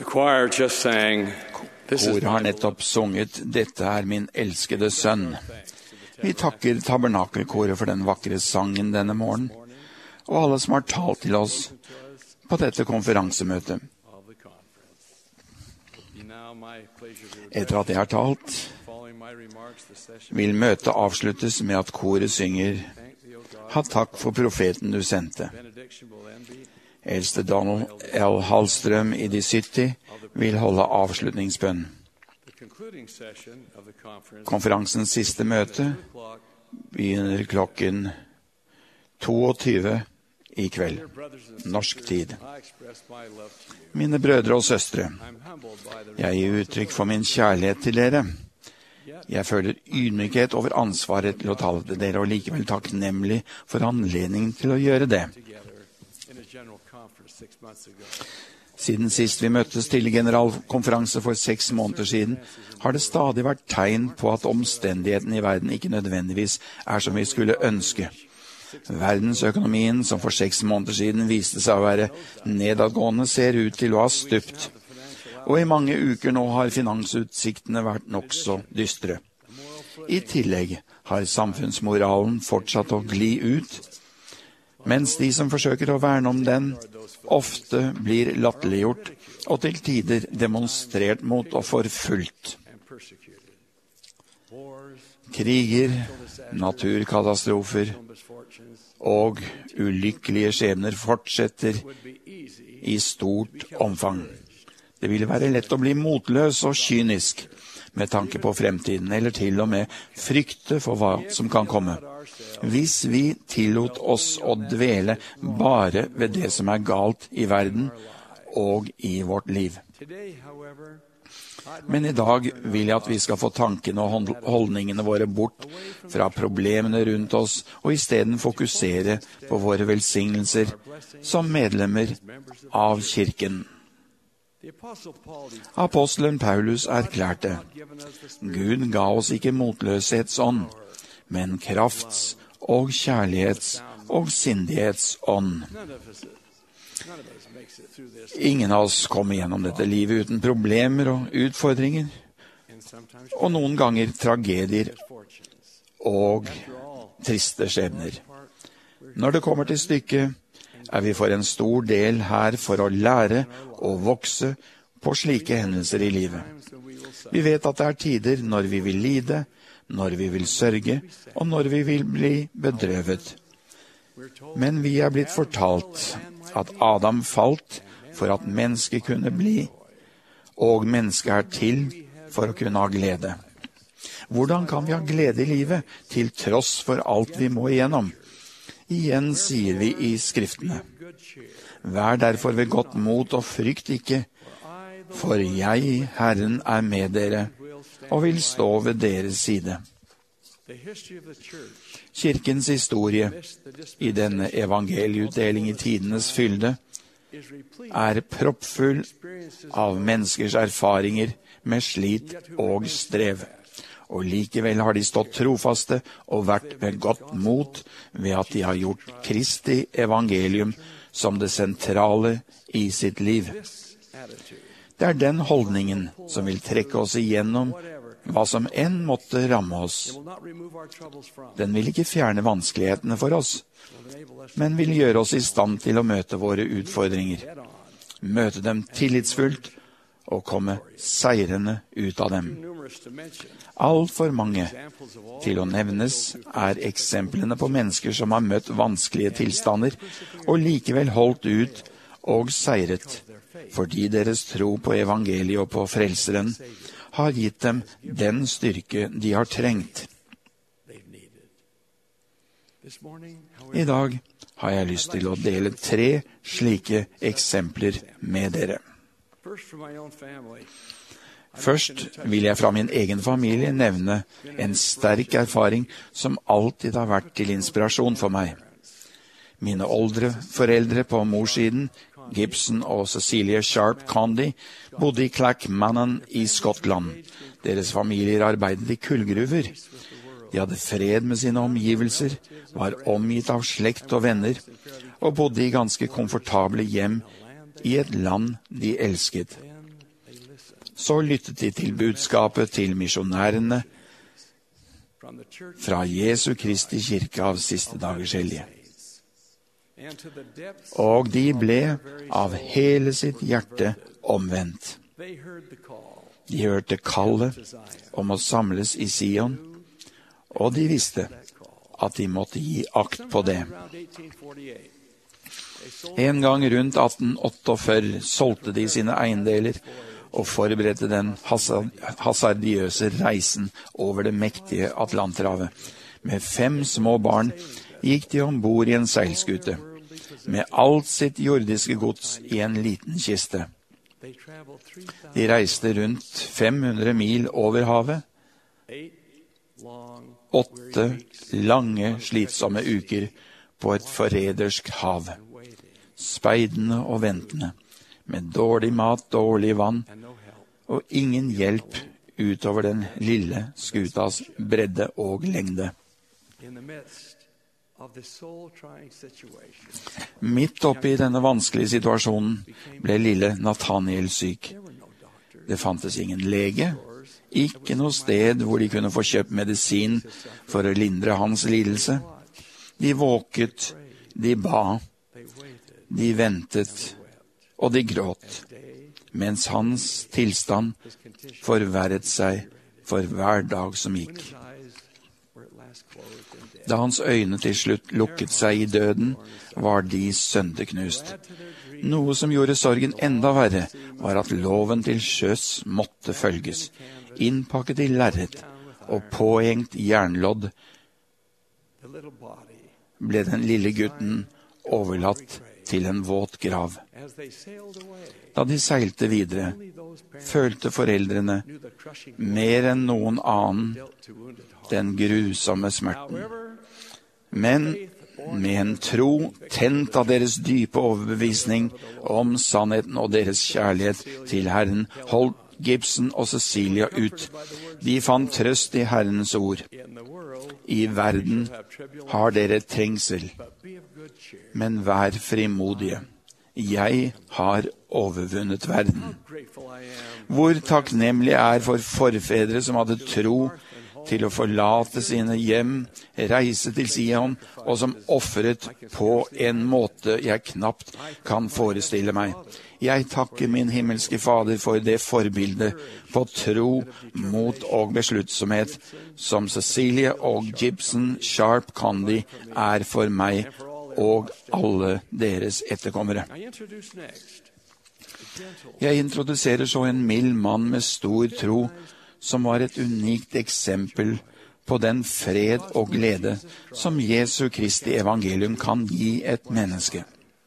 choir just sang, Koret har nettopp sunget 'Dette er min elskede sønn'. Vi takker tabernakelkoret for den vakre sangen denne morgen, og alle som har talt til oss på dette konferansemøtet. Etter at jeg har talt, vil møtet avsluttes med at koret synger «Ha takk for profeten du sendte». Eldste Donald L. Hallstrøm i de 70 vil holde avslutningsbønn. Konferansens siste møte begynner klokken 22 i kveld, norsk tid. Mine brødre og søstre, jeg gir uttrykk for min kjærlighet til dere. Jeg føler ydmykhet over ansvaret til å tale til dere, og likevel takknemlig for anledningen til å gjøre det. Siden sist vi møttes til generalkonferanse for 6 måneder siden, har det stadig vært tegn på at omstendighetene i verden ikke nødvendigvis er som vi skulle ønske. Verdensøkonomien, som for 6 måneder siden viste seg å være nedadgående, ser ut til å ha stupt. Og i mange uker nå har finansutsiktene vært nokså dystre. I tillegg har samfunnsmoralen fortsatt å gli ut, mens de som forsøker å verne om den, ofte blir latterliggjort og til tider demonstrert mot og forfulgt. Kriger, naturkatastrofer og ulykkelige skjebner fortsetter i stort omfang. Det ville være lett å bli motløs og kynisk med tanke på fremtiden, eller til og med frykte for hva som kan komme, hvis vi tillot oss å dvele bare ved det som er galt i verden og i vårt liv. Men i dag vil jeg at vi skal få tankene og holdningene våre bort fra problemene rundt oss, og i stedet fokusere på våre velsignelser som medlemmer av kirken. Apostelen Paulus erklærte, Gud ga oss ikke motløshetsånd, men krafts- og kjærlighets- og sindighetsånd. Ingen av oss kommer gjennom dette livet uten problemer og utfordringer, og noen ganger tragedier og triste skjebner. Når det kommer til stykket, er vi for en stor del her for å lære og vokse på slike hendelser i livet. Vi vet at det er tider når vi vil lide, når vi vil sørge, og når vi vil bli bedrøvet. Men vi er blitt fortalt at Adam falt for at mennesket kunne bli, og mennesket er til for å kunne ha glede. Hvordan kan vi ha glede i livet til tross for alt vi må igjennom? Igjen sier vi i skriftene, vær derfor ved godt mot og frykt ikke, for jeg, Herren, er med dere og vil stå ved deres side. Kirkens historie i denne evangelieutdeling i tidenes fylde er proppfull av menneskers erfaringer med slit og strev. Og likevel har de stått trofaste og vært ved godt mot ved at de har gjort Kristi evangelium som det sentrale i sitt liv. Det er den holdningen som vil trekke oss igjennom hva som enn måtte ramme oss. Den vil ikke fjerne vanskelighetene for oss, men vil gjøre oss i stand til å møte våre utfordringer, møte dem tillitsfullt og komme seirende ut av dem. Alt for mange til å nevnes er eksemplene på mennesker som har møtt vanskelige tilstander og likevel holdt ut og seiret, fordi deres tro på evangeliet og på frelseren har gitt dem den styrke de har trengt. I dag har jeg lyst til å dele 3 slike eksempler med dere. Først vil jeg fra min egen familie nevne en sterk erfaring som alltid har vært til inspirasjon for meg. Mine oldre foreldre på morssiden, Gibson og Cecilia Sharp Condy, bodde i Clackmannan i Skottland. Deres familier arbeidet i kullgruver. De hadde fred med sine omgivelser, var omgitt av slekt og venner, og bodde i ganske komfortable hjem i et land de elsket. Så lyttet de til budskapet til misjonærene fra Jesu Kristi kirke av siste dagers hellige. Og de ble av hele sitt hjerte omvendt. De hørte kallet om å samles i Sion, og de visste at de måtte gi akt på det. En gang rundt 1848 solgte de sine eiendeler og forberedte den hasardiøse reisen over det mektige Atlanterhavet. Med 5 små barn gikk de ombord i en seilskute, med alt sitt jordiske gods i en liten kiste. De reiste rundt 500 mil over havet. 8 lange, slitsomme uker på et forrædersk hav. Speidende og ventende, med dårlig mat, dårlig vann, og ingen hjelp utover den lille skutas bredde og lengde. Midt oppi denne vanskelige situasjonen ble lille Nathaniel syk. Det fantes ingen lege, ikke noe sted hvor de kunne få kjøpt medisin for å lindre hans lidelse. De våket, de ba, de ventet, og de gråt, mens hans tilstand forverret seg for hver dag som gikk. Da hans øyne til slutt lukket seg i døden, var de sønderknust. Noe som gjorde sorgen enda verre, var at loven til sjøs måtte følges, innpakket i lerret og påhengt jernlodd, ble den lille gutten overlatt til en våt grav. Da de seilte videre, følte foreldrene mer enn noen annen den grusomme smerten. Men med en tro tent av deres dype overbevisning om sannheten og deres kjærlighet til Herren, holdt Gibson og Cecilia ut. De fant trøst i Herrens ord. I verden har dere trengsel, men vær frimodige. Jeg har overvunnet verden. Hvor takknemlig er for forfedre som hadde tro til å forlate sine hjem, reise til Sion, og som offret på en måte jeg knapt kan forestille meg. Jeg takker min himmelske Fader for det forbildet på tro, mot og besluttsomhet som Cecilia og Gibson Sharp Condy er for meg og alle deres etterkommere. Jeg introduserer så en mild mann med stor tro, som var et unikt eksempel på den fred og glede som Jesu Kristi evangelium kan gi et menneske.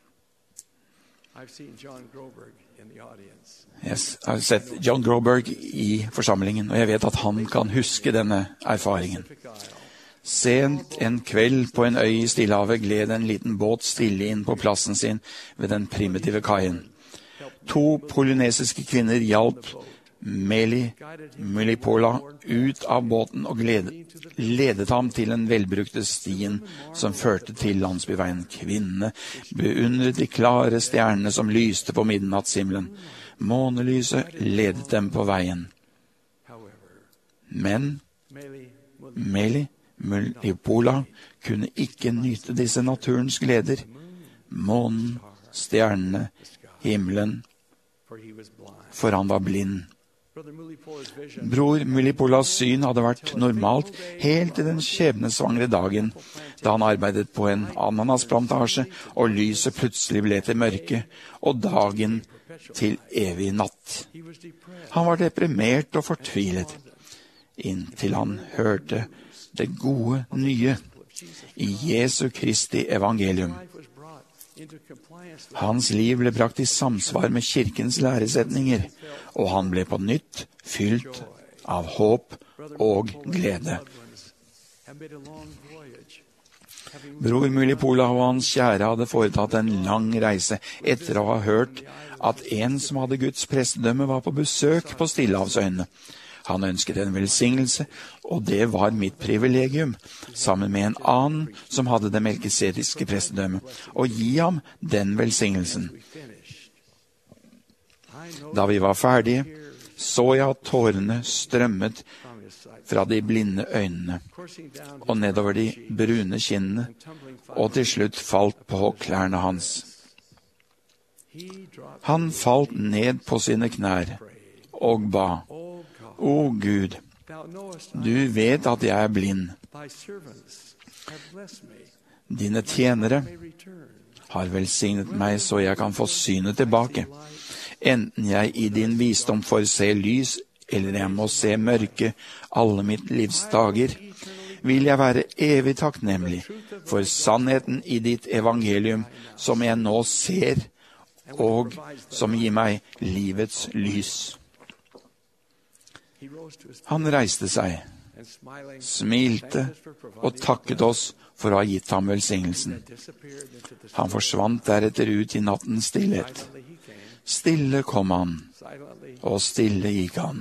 Jeg har sett John Groberg i forsamlingen, og jeg vet at han kan huske denne erfaringen. Sent en kveld på en øy i Stillehavet gled en liten båt stille inn på plassen sin ved den primitive kaien. 2 polynesiske kvinner hjalp Mulipola ut av båten og ledet ham til den velbrukte stien som førte til landsbyveien. Kvinnene beundret de klare stjernene som lyste på midnattshimmelen. Månelyset ledet dem på veien. Men Mulipola kunne ikke nyte disse naturens gleder. Månen, stjernene, himmelen, for han var blind. Bror Mulipolas syn hadde vært normalt helt til den skjebnesvangre dagen, da han arbeidet på en ananasplantasje, og lyset plutselig ble til mørke, og dagen til evig natt. Han var deprimert og fortvilet, inntil han hørte det gode nye i Jesu Kristi evangelium. Hans liv ble brakt i samsvar med kirkens læresetninger, og han ble på nytt fylt av håp og glede. Bror Mulipola og hans kjære hadde foretatt en lang reise etter å ha hørt at en som hadde Guds prestedømme var på besøk på Stillehavsøyene. Han ønsket en velsignelse, og det var mitt privilegium, sammen med en annen som hadde det melkisediske prestedømmet, å gi ham den velsignelsen. Da vi var ferdige, så jeg at tårene strømmet fra de blinde øynene og nedover de brune kinnene, og til slutt falt på klærne hans. Han falt ned på sine knær og ba, «Å Gud, du vet at jeg er blind. Dine tjenere har velsignet meg så jeg kan få synet tilbake. Enten jeg i din visdom får se lys, eller jeg må se mørke alle mitt livs dager, vil jeg være evig takknemlig for sannheten i ditt evangelium, som jeg nå ser, og som gir meg livets lys.» Han reiste seg, smilte og takket oss for å ha gitt ham velsignelsen. Han forsvant deretter ut i nattens stillhet. Stille kom han, og stille gikk han.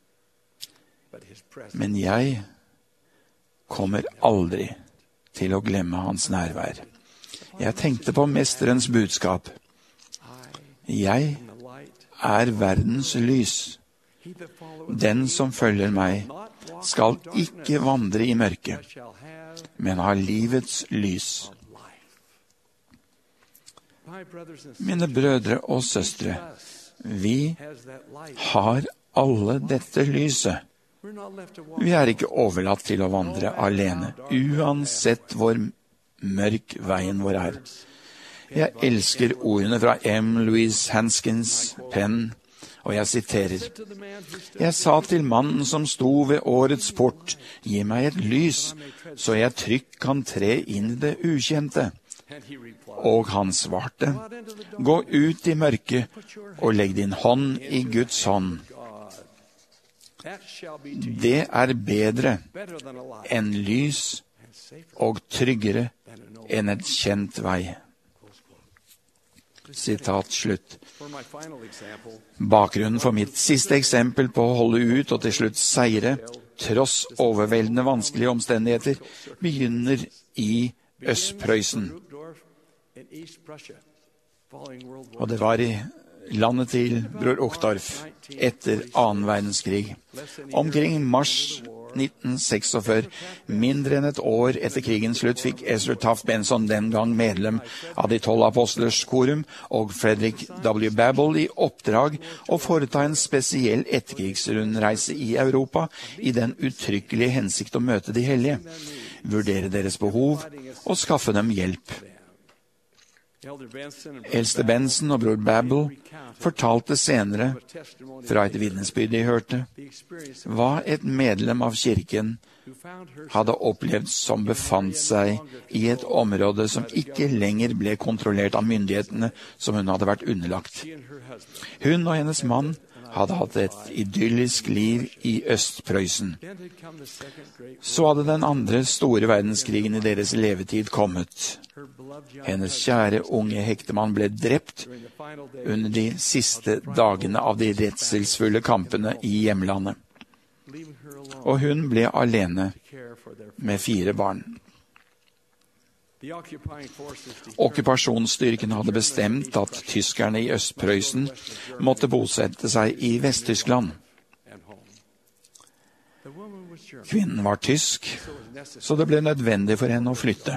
Men jeg kommer aldri til å glemme hans nærvær. Jeg tenkte på mesterens budskap. Jeg er verdens lys. Den som følger meg, skal ikke vandre i mørket, men ha livets lys. Mine brødre og søstre, vi har alle dette lyset. Vi er ikke overlatt til å vandre alene, uansett hvor mørk veien vår er. Jeg elsker ordene fra M. Louise Hanskins penn, og jeg siterer: «Jeg sa til mannen som sto ved årets port, gi meg et lys, så jeg trygt kan tre inn i det ukjente. Og han svarte, gå ut i mørket og legg din hånd i Guds hånd. Det er bedre enn lys og tryggere enn et kjent vei.» Sitat slutt. Bakgrunnen for mitt siste eksempel på å holde ut og til slutt seire, tross overveldende vanskelige omstendigheter, begynner i Øst-Prøysen. Og det var i landet til bror Uchtdorf etter 2. verdenskrig. Omkring mars 1946, mindre enn et år etter krigens slutt, fikk Ezra Taft Benson, den gang medlem av de 12 apostlers korum, og Frederick W. Babel i oppdrag å foreta en spesiell etterkrigsrundreise i Europa i den uttrykkelige hensikt å møte de hellige, vurdere deres behov og skaffe dem hjelp. Eldste Benson og bror Babel fortalte senere, fra et vitnesbyrd de hørte, hva et medlem av kirken hadde opplevd som befant seg i et område som ikke lenger ble kontrollert av myndighetene som hun hadde vært underlagt. Hun og hennes mann hadde hatt et idyllisk liv i Øst-Prøysen. Så hadde den andre store verdenskrigen i deres levetid kommet. Hennes kjære unge hektemann ble drept under de siste dagene av de redselsfulle kampene i hjemlandet. Og hun ble alene med 4 barn. Okkupasjonsstyrken hadde bestemt at tyskerne i Øst-Prøysen måtte bosette seg i Vest-Tyskland. Kvinnen var tysk, så det ble nødvendig for henne å flytte.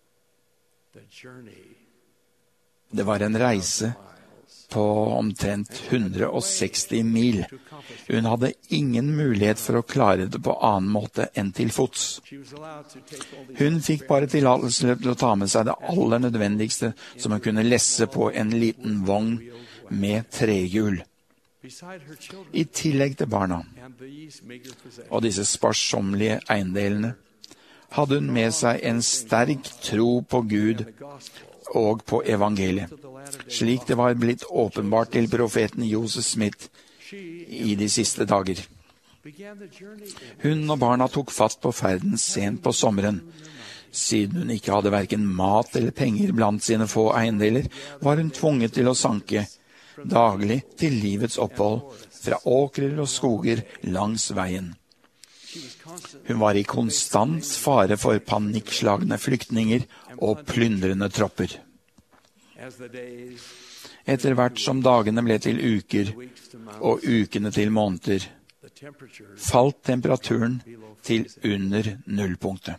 Det var en reise på omtrent 160 mil. Hun hadde ingen mulighet for å klare det på annen måte enn til fots. Hun fikk bare tillatelse til å ta med seg det aller nødvendigste som hun kunne lesse på en liten vogn med trehjul. I tillegg til barna og disse sparsommelige eiendelene hadde hun med seg en sterk tro på Gud og på evangeliet, slik det var blitt åpenbart til profeten Joseph Smith i de siste dager. Hun og barna tok fatt på ferden sent på sommeren. Siden hun ikke hadde hverken mat eller penger blant sine få eiendeler, var hun tvunget til å sanke daglig til livets opphold fra åkrer og skoger langs veien. Hun var i konstant fare for panikkslagne flyktninger og plyndrende tropper. Etter hvert som dagene ble til uker og ukene til måneder, falt temperaturen til under nullpunktet.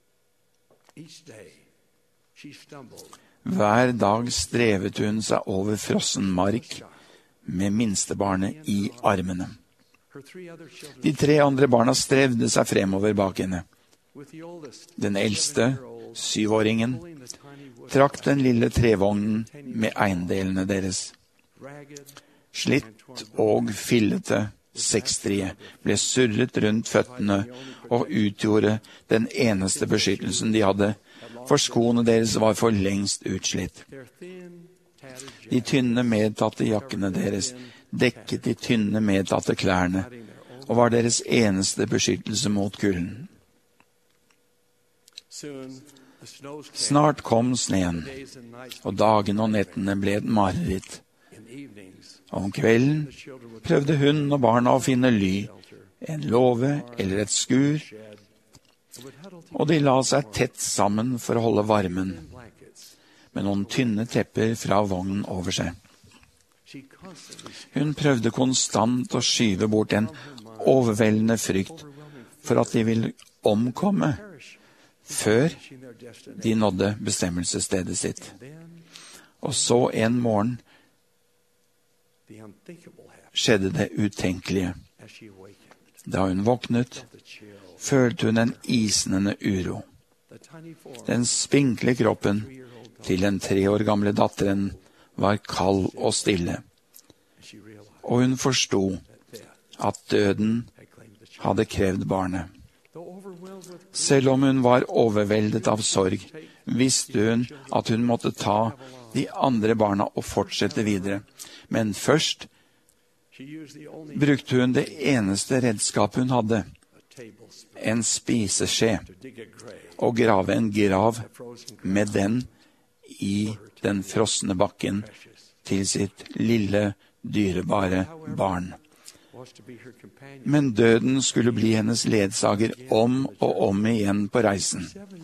Hver dag strevet hun seg over frossen mark med minstebarnet i armene. De 3 andre barna strevde seg fremover bak henne. Den eldste, 7-åringen, trakk den lille trevognen med eiendelene deres. Slitt og fillete sekstrie ble surret rundt føttene og utgjorde den eneste beskyttelsen de hadde, for skoene deres var for lengst utslitt. De tynne medtatte jakkene deres dekket de tynne medtatte klærne og var deres eneste beskyttelse mot kulden. Snart kom sneen, og dagene og nettene ble et mareritt. Om kvelden prøvde hun og barna å finne ly, en låve eller et skur, og de la seg tett sammen for å holde varmen, med noen tynne tepper fra vognen over seg. Hun prøvde konstant å skyve bort en overveldende frykt for at de ville omkomme før de nådde bestemmelsesstedet sitt. Og så en morgen skjedde det utenkelige. Da hun våknet, følte hun en isnende uro. Den spinkle kroppen til den 3 år gamle datteren var kald og stille, og hun forstod at døden hadde krevd barnet. Selv om hun var overveldet av sorg, visste hun at hun måtte ta de andre barna og fortsette videre. Men først brukte hun det eneste redskapet hun hadde, en spiseskje, og grave en grav med den i den frosne bakken til sitt lille, dyrebare barn. Men døden skulle bli hennes ledsager om og om igjen på reisen.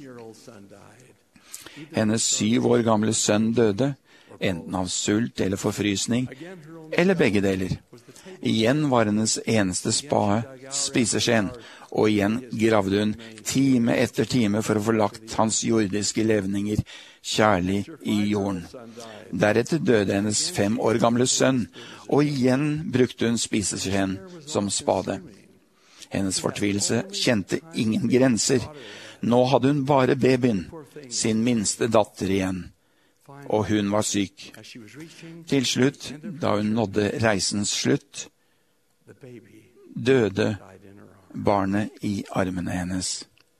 Hennes 7 år gamle sønn døde, enten av sult eller forfrysning, eller begge deler. Igjen var hennes eneste spade spiseskjeen, og igjen gravde hun time etter time for å få lagt hans jordiske levninger kjærlig i jorden. Deretter døde hennes 5 år gamle sønn, og igjen brukte hun spiseskjeen som spade. Hennes fortvilelse kjente ingen grenser. Nå hadde hun bare babyen, sin minste datter igjen, og hun var syk. Til slutt, da hun nådde reisens slutt, døde barnet i armene hennes.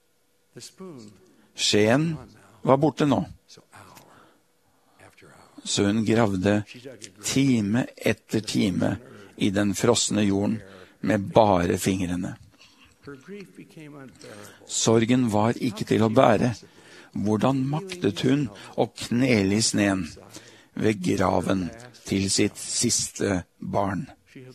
Skjeen var borte nå, så hun gravde time etter time i den frosne jorden med bare fingrene. Sorgen var ikke til å bære. Hvordan maktet hun å knele i sneen ved graven til sitt siste barn?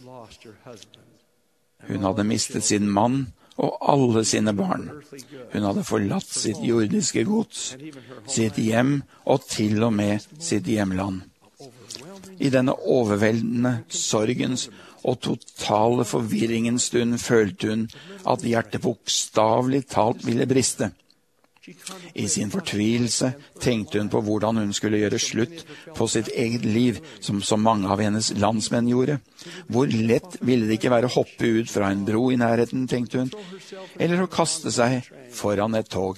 Hun hadde mistet sin mann og alle sine barn. Hun hadde forlatt sitt jordiske gods, sitt hjem og til og med sitt hjemland. I denne overveldende sorgens og totale forvirringens stund følte hun at hjertet bokstavelig talt ville briste. I sin fortvilelse tenkte hun på hvordan hun skulle gjøre slutt på sitt eget liv, som så mange av hennes landsmenn gjorde. Hvor lett ville det ikke være å hoppe ut fra en bro i nærheten, tenkte hun, eller å kaste seg foran et tog.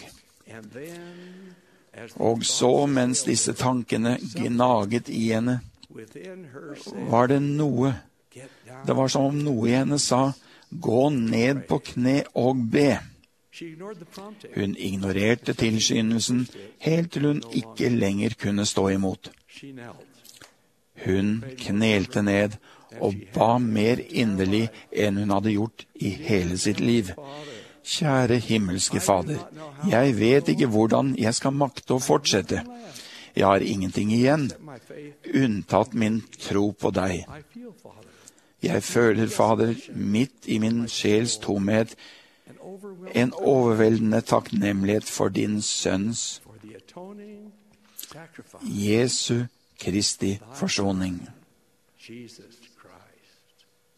Og så, mens disse tankene gnaget i henne, var det noe. Det var som om noe i henne sa, gå ned på kne og be. Hun ignorerte tilskyndelsen helt til hun ikke lenger kunne stå imot. Hun knelte ned og ba mer inderlig enn hun hadde gjort i hele sitt liv. Kjære himmelske Fader, jeg vet ikke hvordan jeg skal makte å fortsette. Jeg har ingenting igjen, unntatt min tro på deg. Jeg føler, Fader, midt i min sjels tomhet, en overveldende takknemlighet for din sønns, Jesu Kristi forsoning.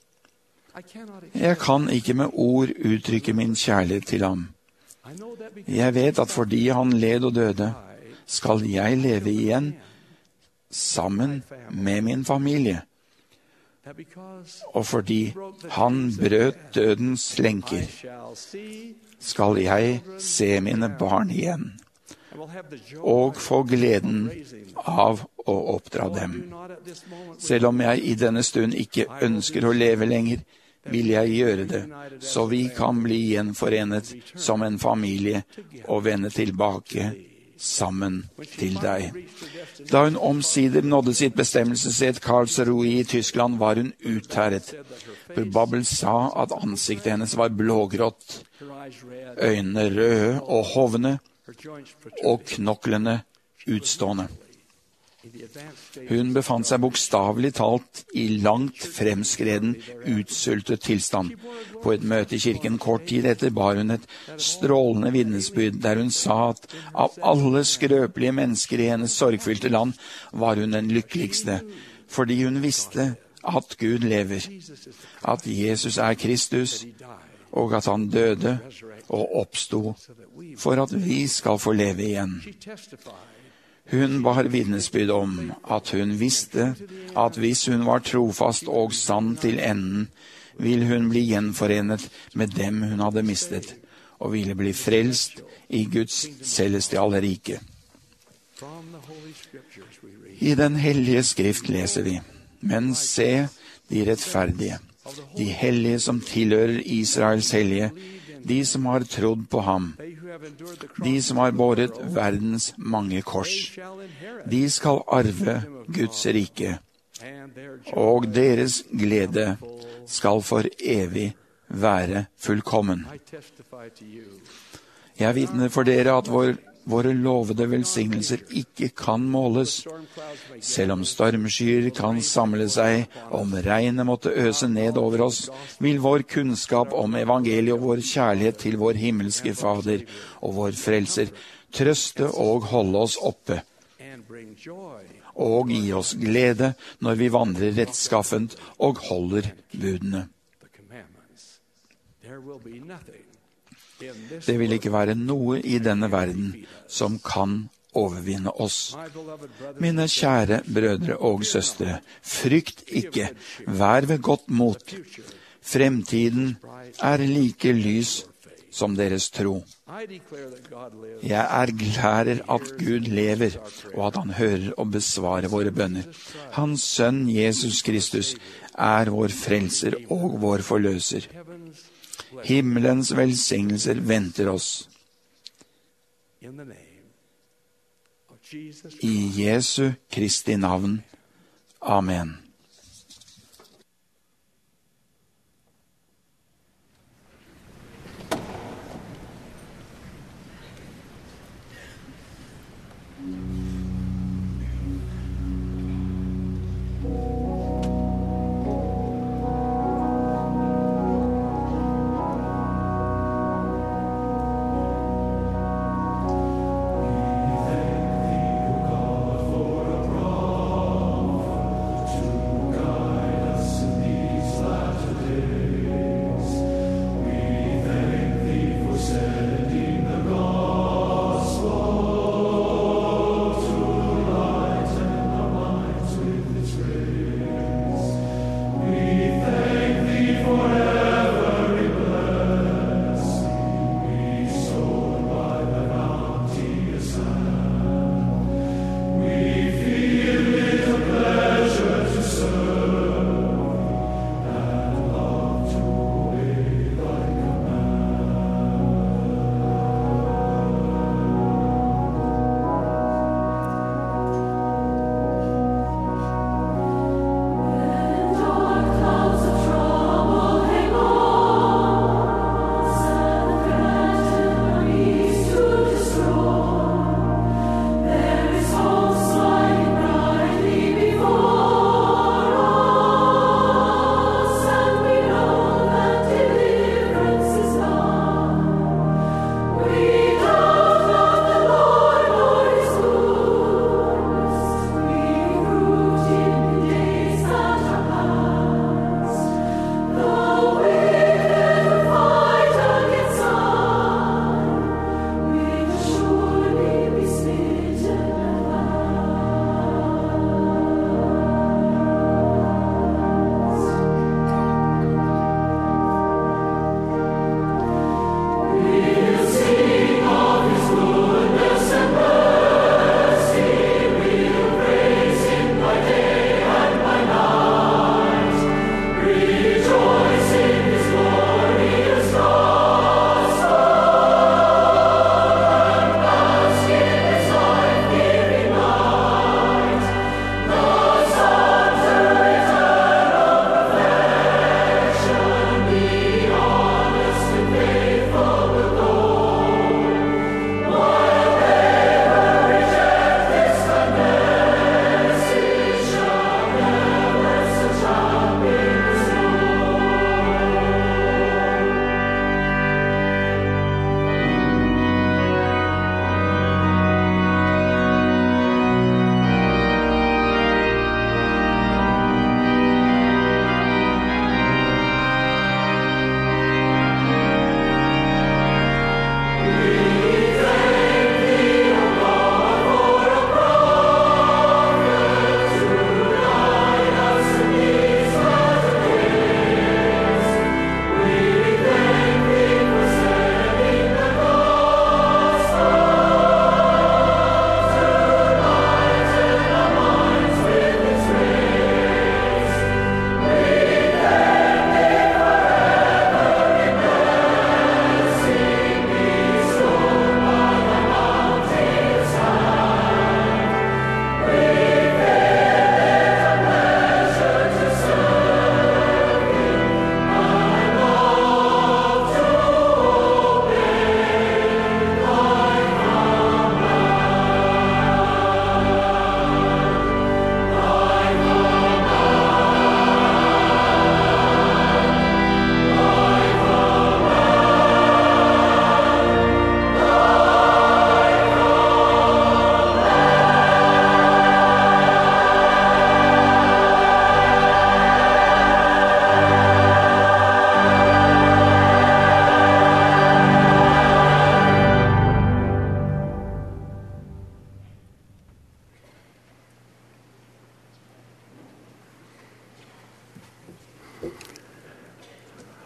Jeg kan ikke med ord uttrykke min kjærlighet til ham. Jeg vet at fordi han led og døde, skal jeg leve igjen sammen med min familie. Og fordi han brøt dødens lenker, skal jeg se mine barn igjen og få gleden av å oppdra dem. Selv om jeg i denne stund ikke ønsker å leve lenger, vil jeg gjøre det, så vi kan bli gjenforenet som en familie og vende tilbake sammen til deg. Da hun omsider nådde sitt bestemmelsessted Karlsruhe i Tyskland, var hun uttæret. For Babbel sa at ansiktet hennes var blågrått, øynene røde og hovne, og knoklene utstående. Hun befant seg bokstavelig talt i langt fremskreden, utsultet tilstand. På et møte i kirken kort tid etter bar hun et strålende vitnesbyrd, der hun sa at av alle skrøpelige mennesker i hennes sorgfylte land var hun den lykkeligste, fordi hun visste at Gud lever, at Jesus er Kristus, og at han døde og oppsto for at vi skal få leve igjen. Hun bar vitnesbyrd om at hun visste at hvis hun var trofast og sann til enden, ville hun bli gjenforenet med dem hun hadde mistet, og ville bli frelst i Guds celestiale rike. I den hellige skrift leser vi: Men se, de rettferdige, de hellige som tilhører Israels hellige, de som har trodd på ham, de som har båret verdens mange kors. De skal arve Guds rike, og deres glede skal for evig være fullkommen. Jeg vitner for dere at våre lovede velsignelser ikke kan måles. Selv om stormskyer kan samle seg, om regnet måtte øse ned over oss, vil vår kunnskap om evangeliet og vår kjærlighet til vår himmelske Fader og vår Frelser trøste og holde oss oppe, og gi oss glede når vi vandrer rettskaffent og holder budene. Det vil ikke være noe i denne verden som kan overvinne oss. Mine kjære brødre og søstre, frykt ikke, vær ved godt mot. Fremtiden er like lys som deres tro. Jeg erklærer at Gud lever, og at han hører og besvarer våre bønner. Hans sønn Jesus Kristus er vår frelser og vår forløser. Himmelens velsignelser venter oss. I Jesu Kristi navn. Amen. To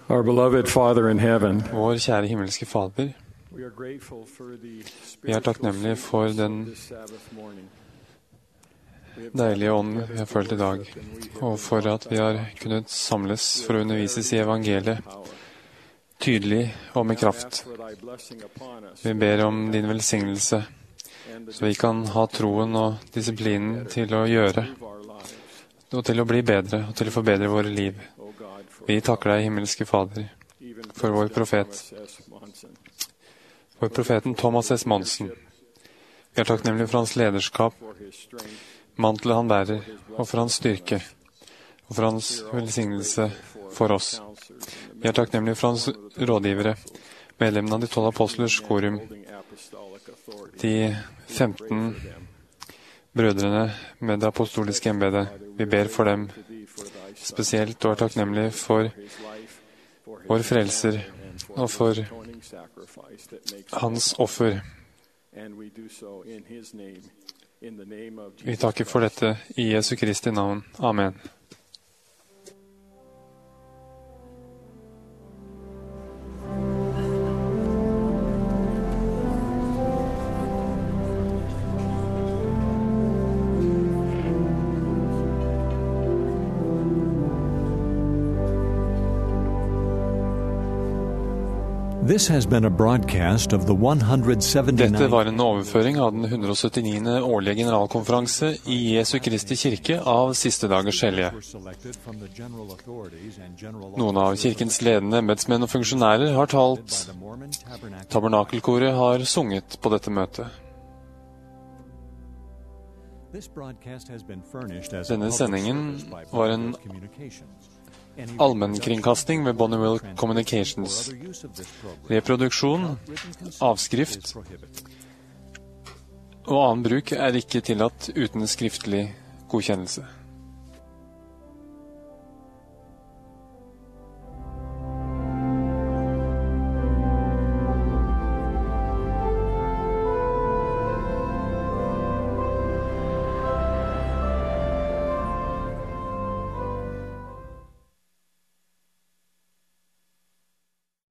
Our beloved Father in heaven, Vår kjære himmelske Fader, vi er takknemlige for den deilige ånd vi har følt i dag, og for at vi har kunnet samles for å undervises i evangeliet, tydelig og med kraft. Vi ber om din velsignelse, så vi kan ha troen og disiplinen til å gjøre, og til å bli bedre, og til å forbedre våre liv. Vi takker deg, himmelske Fader, for vår profet, for profeten Thomas S. Monsen. Vi er takknemlige for hans lederskap, mantelet han bærer, og for hans styrke, og for hans velsignelse for oss. Vi er takknemlige for hans rådgivere, medlemmene av de 12 apostlers korum, de 15 brødrene med det apostoliske embedet. Vi ber for dem spesielt, og er takknemlige for vår frelser, og for hans offer. Vi takker for dette i Jesu Kristi navn. Amen. This has been a broadcast of the 179th. Dette var en overføring av den 179. årlige generalkonferanse i Jesu Kristi kirke av siste dagers hellige. Noen av kirkens ledende embetsmenn og funksjonærer har talt. Tabernakelkoret har sunget på dette møtet. Denne sendingen var en allmennkringkasting ved Bonneville Communications. Reproduksjon, avskrift og annen bruk er ikke tillatt uten skriftlig godkjennelse.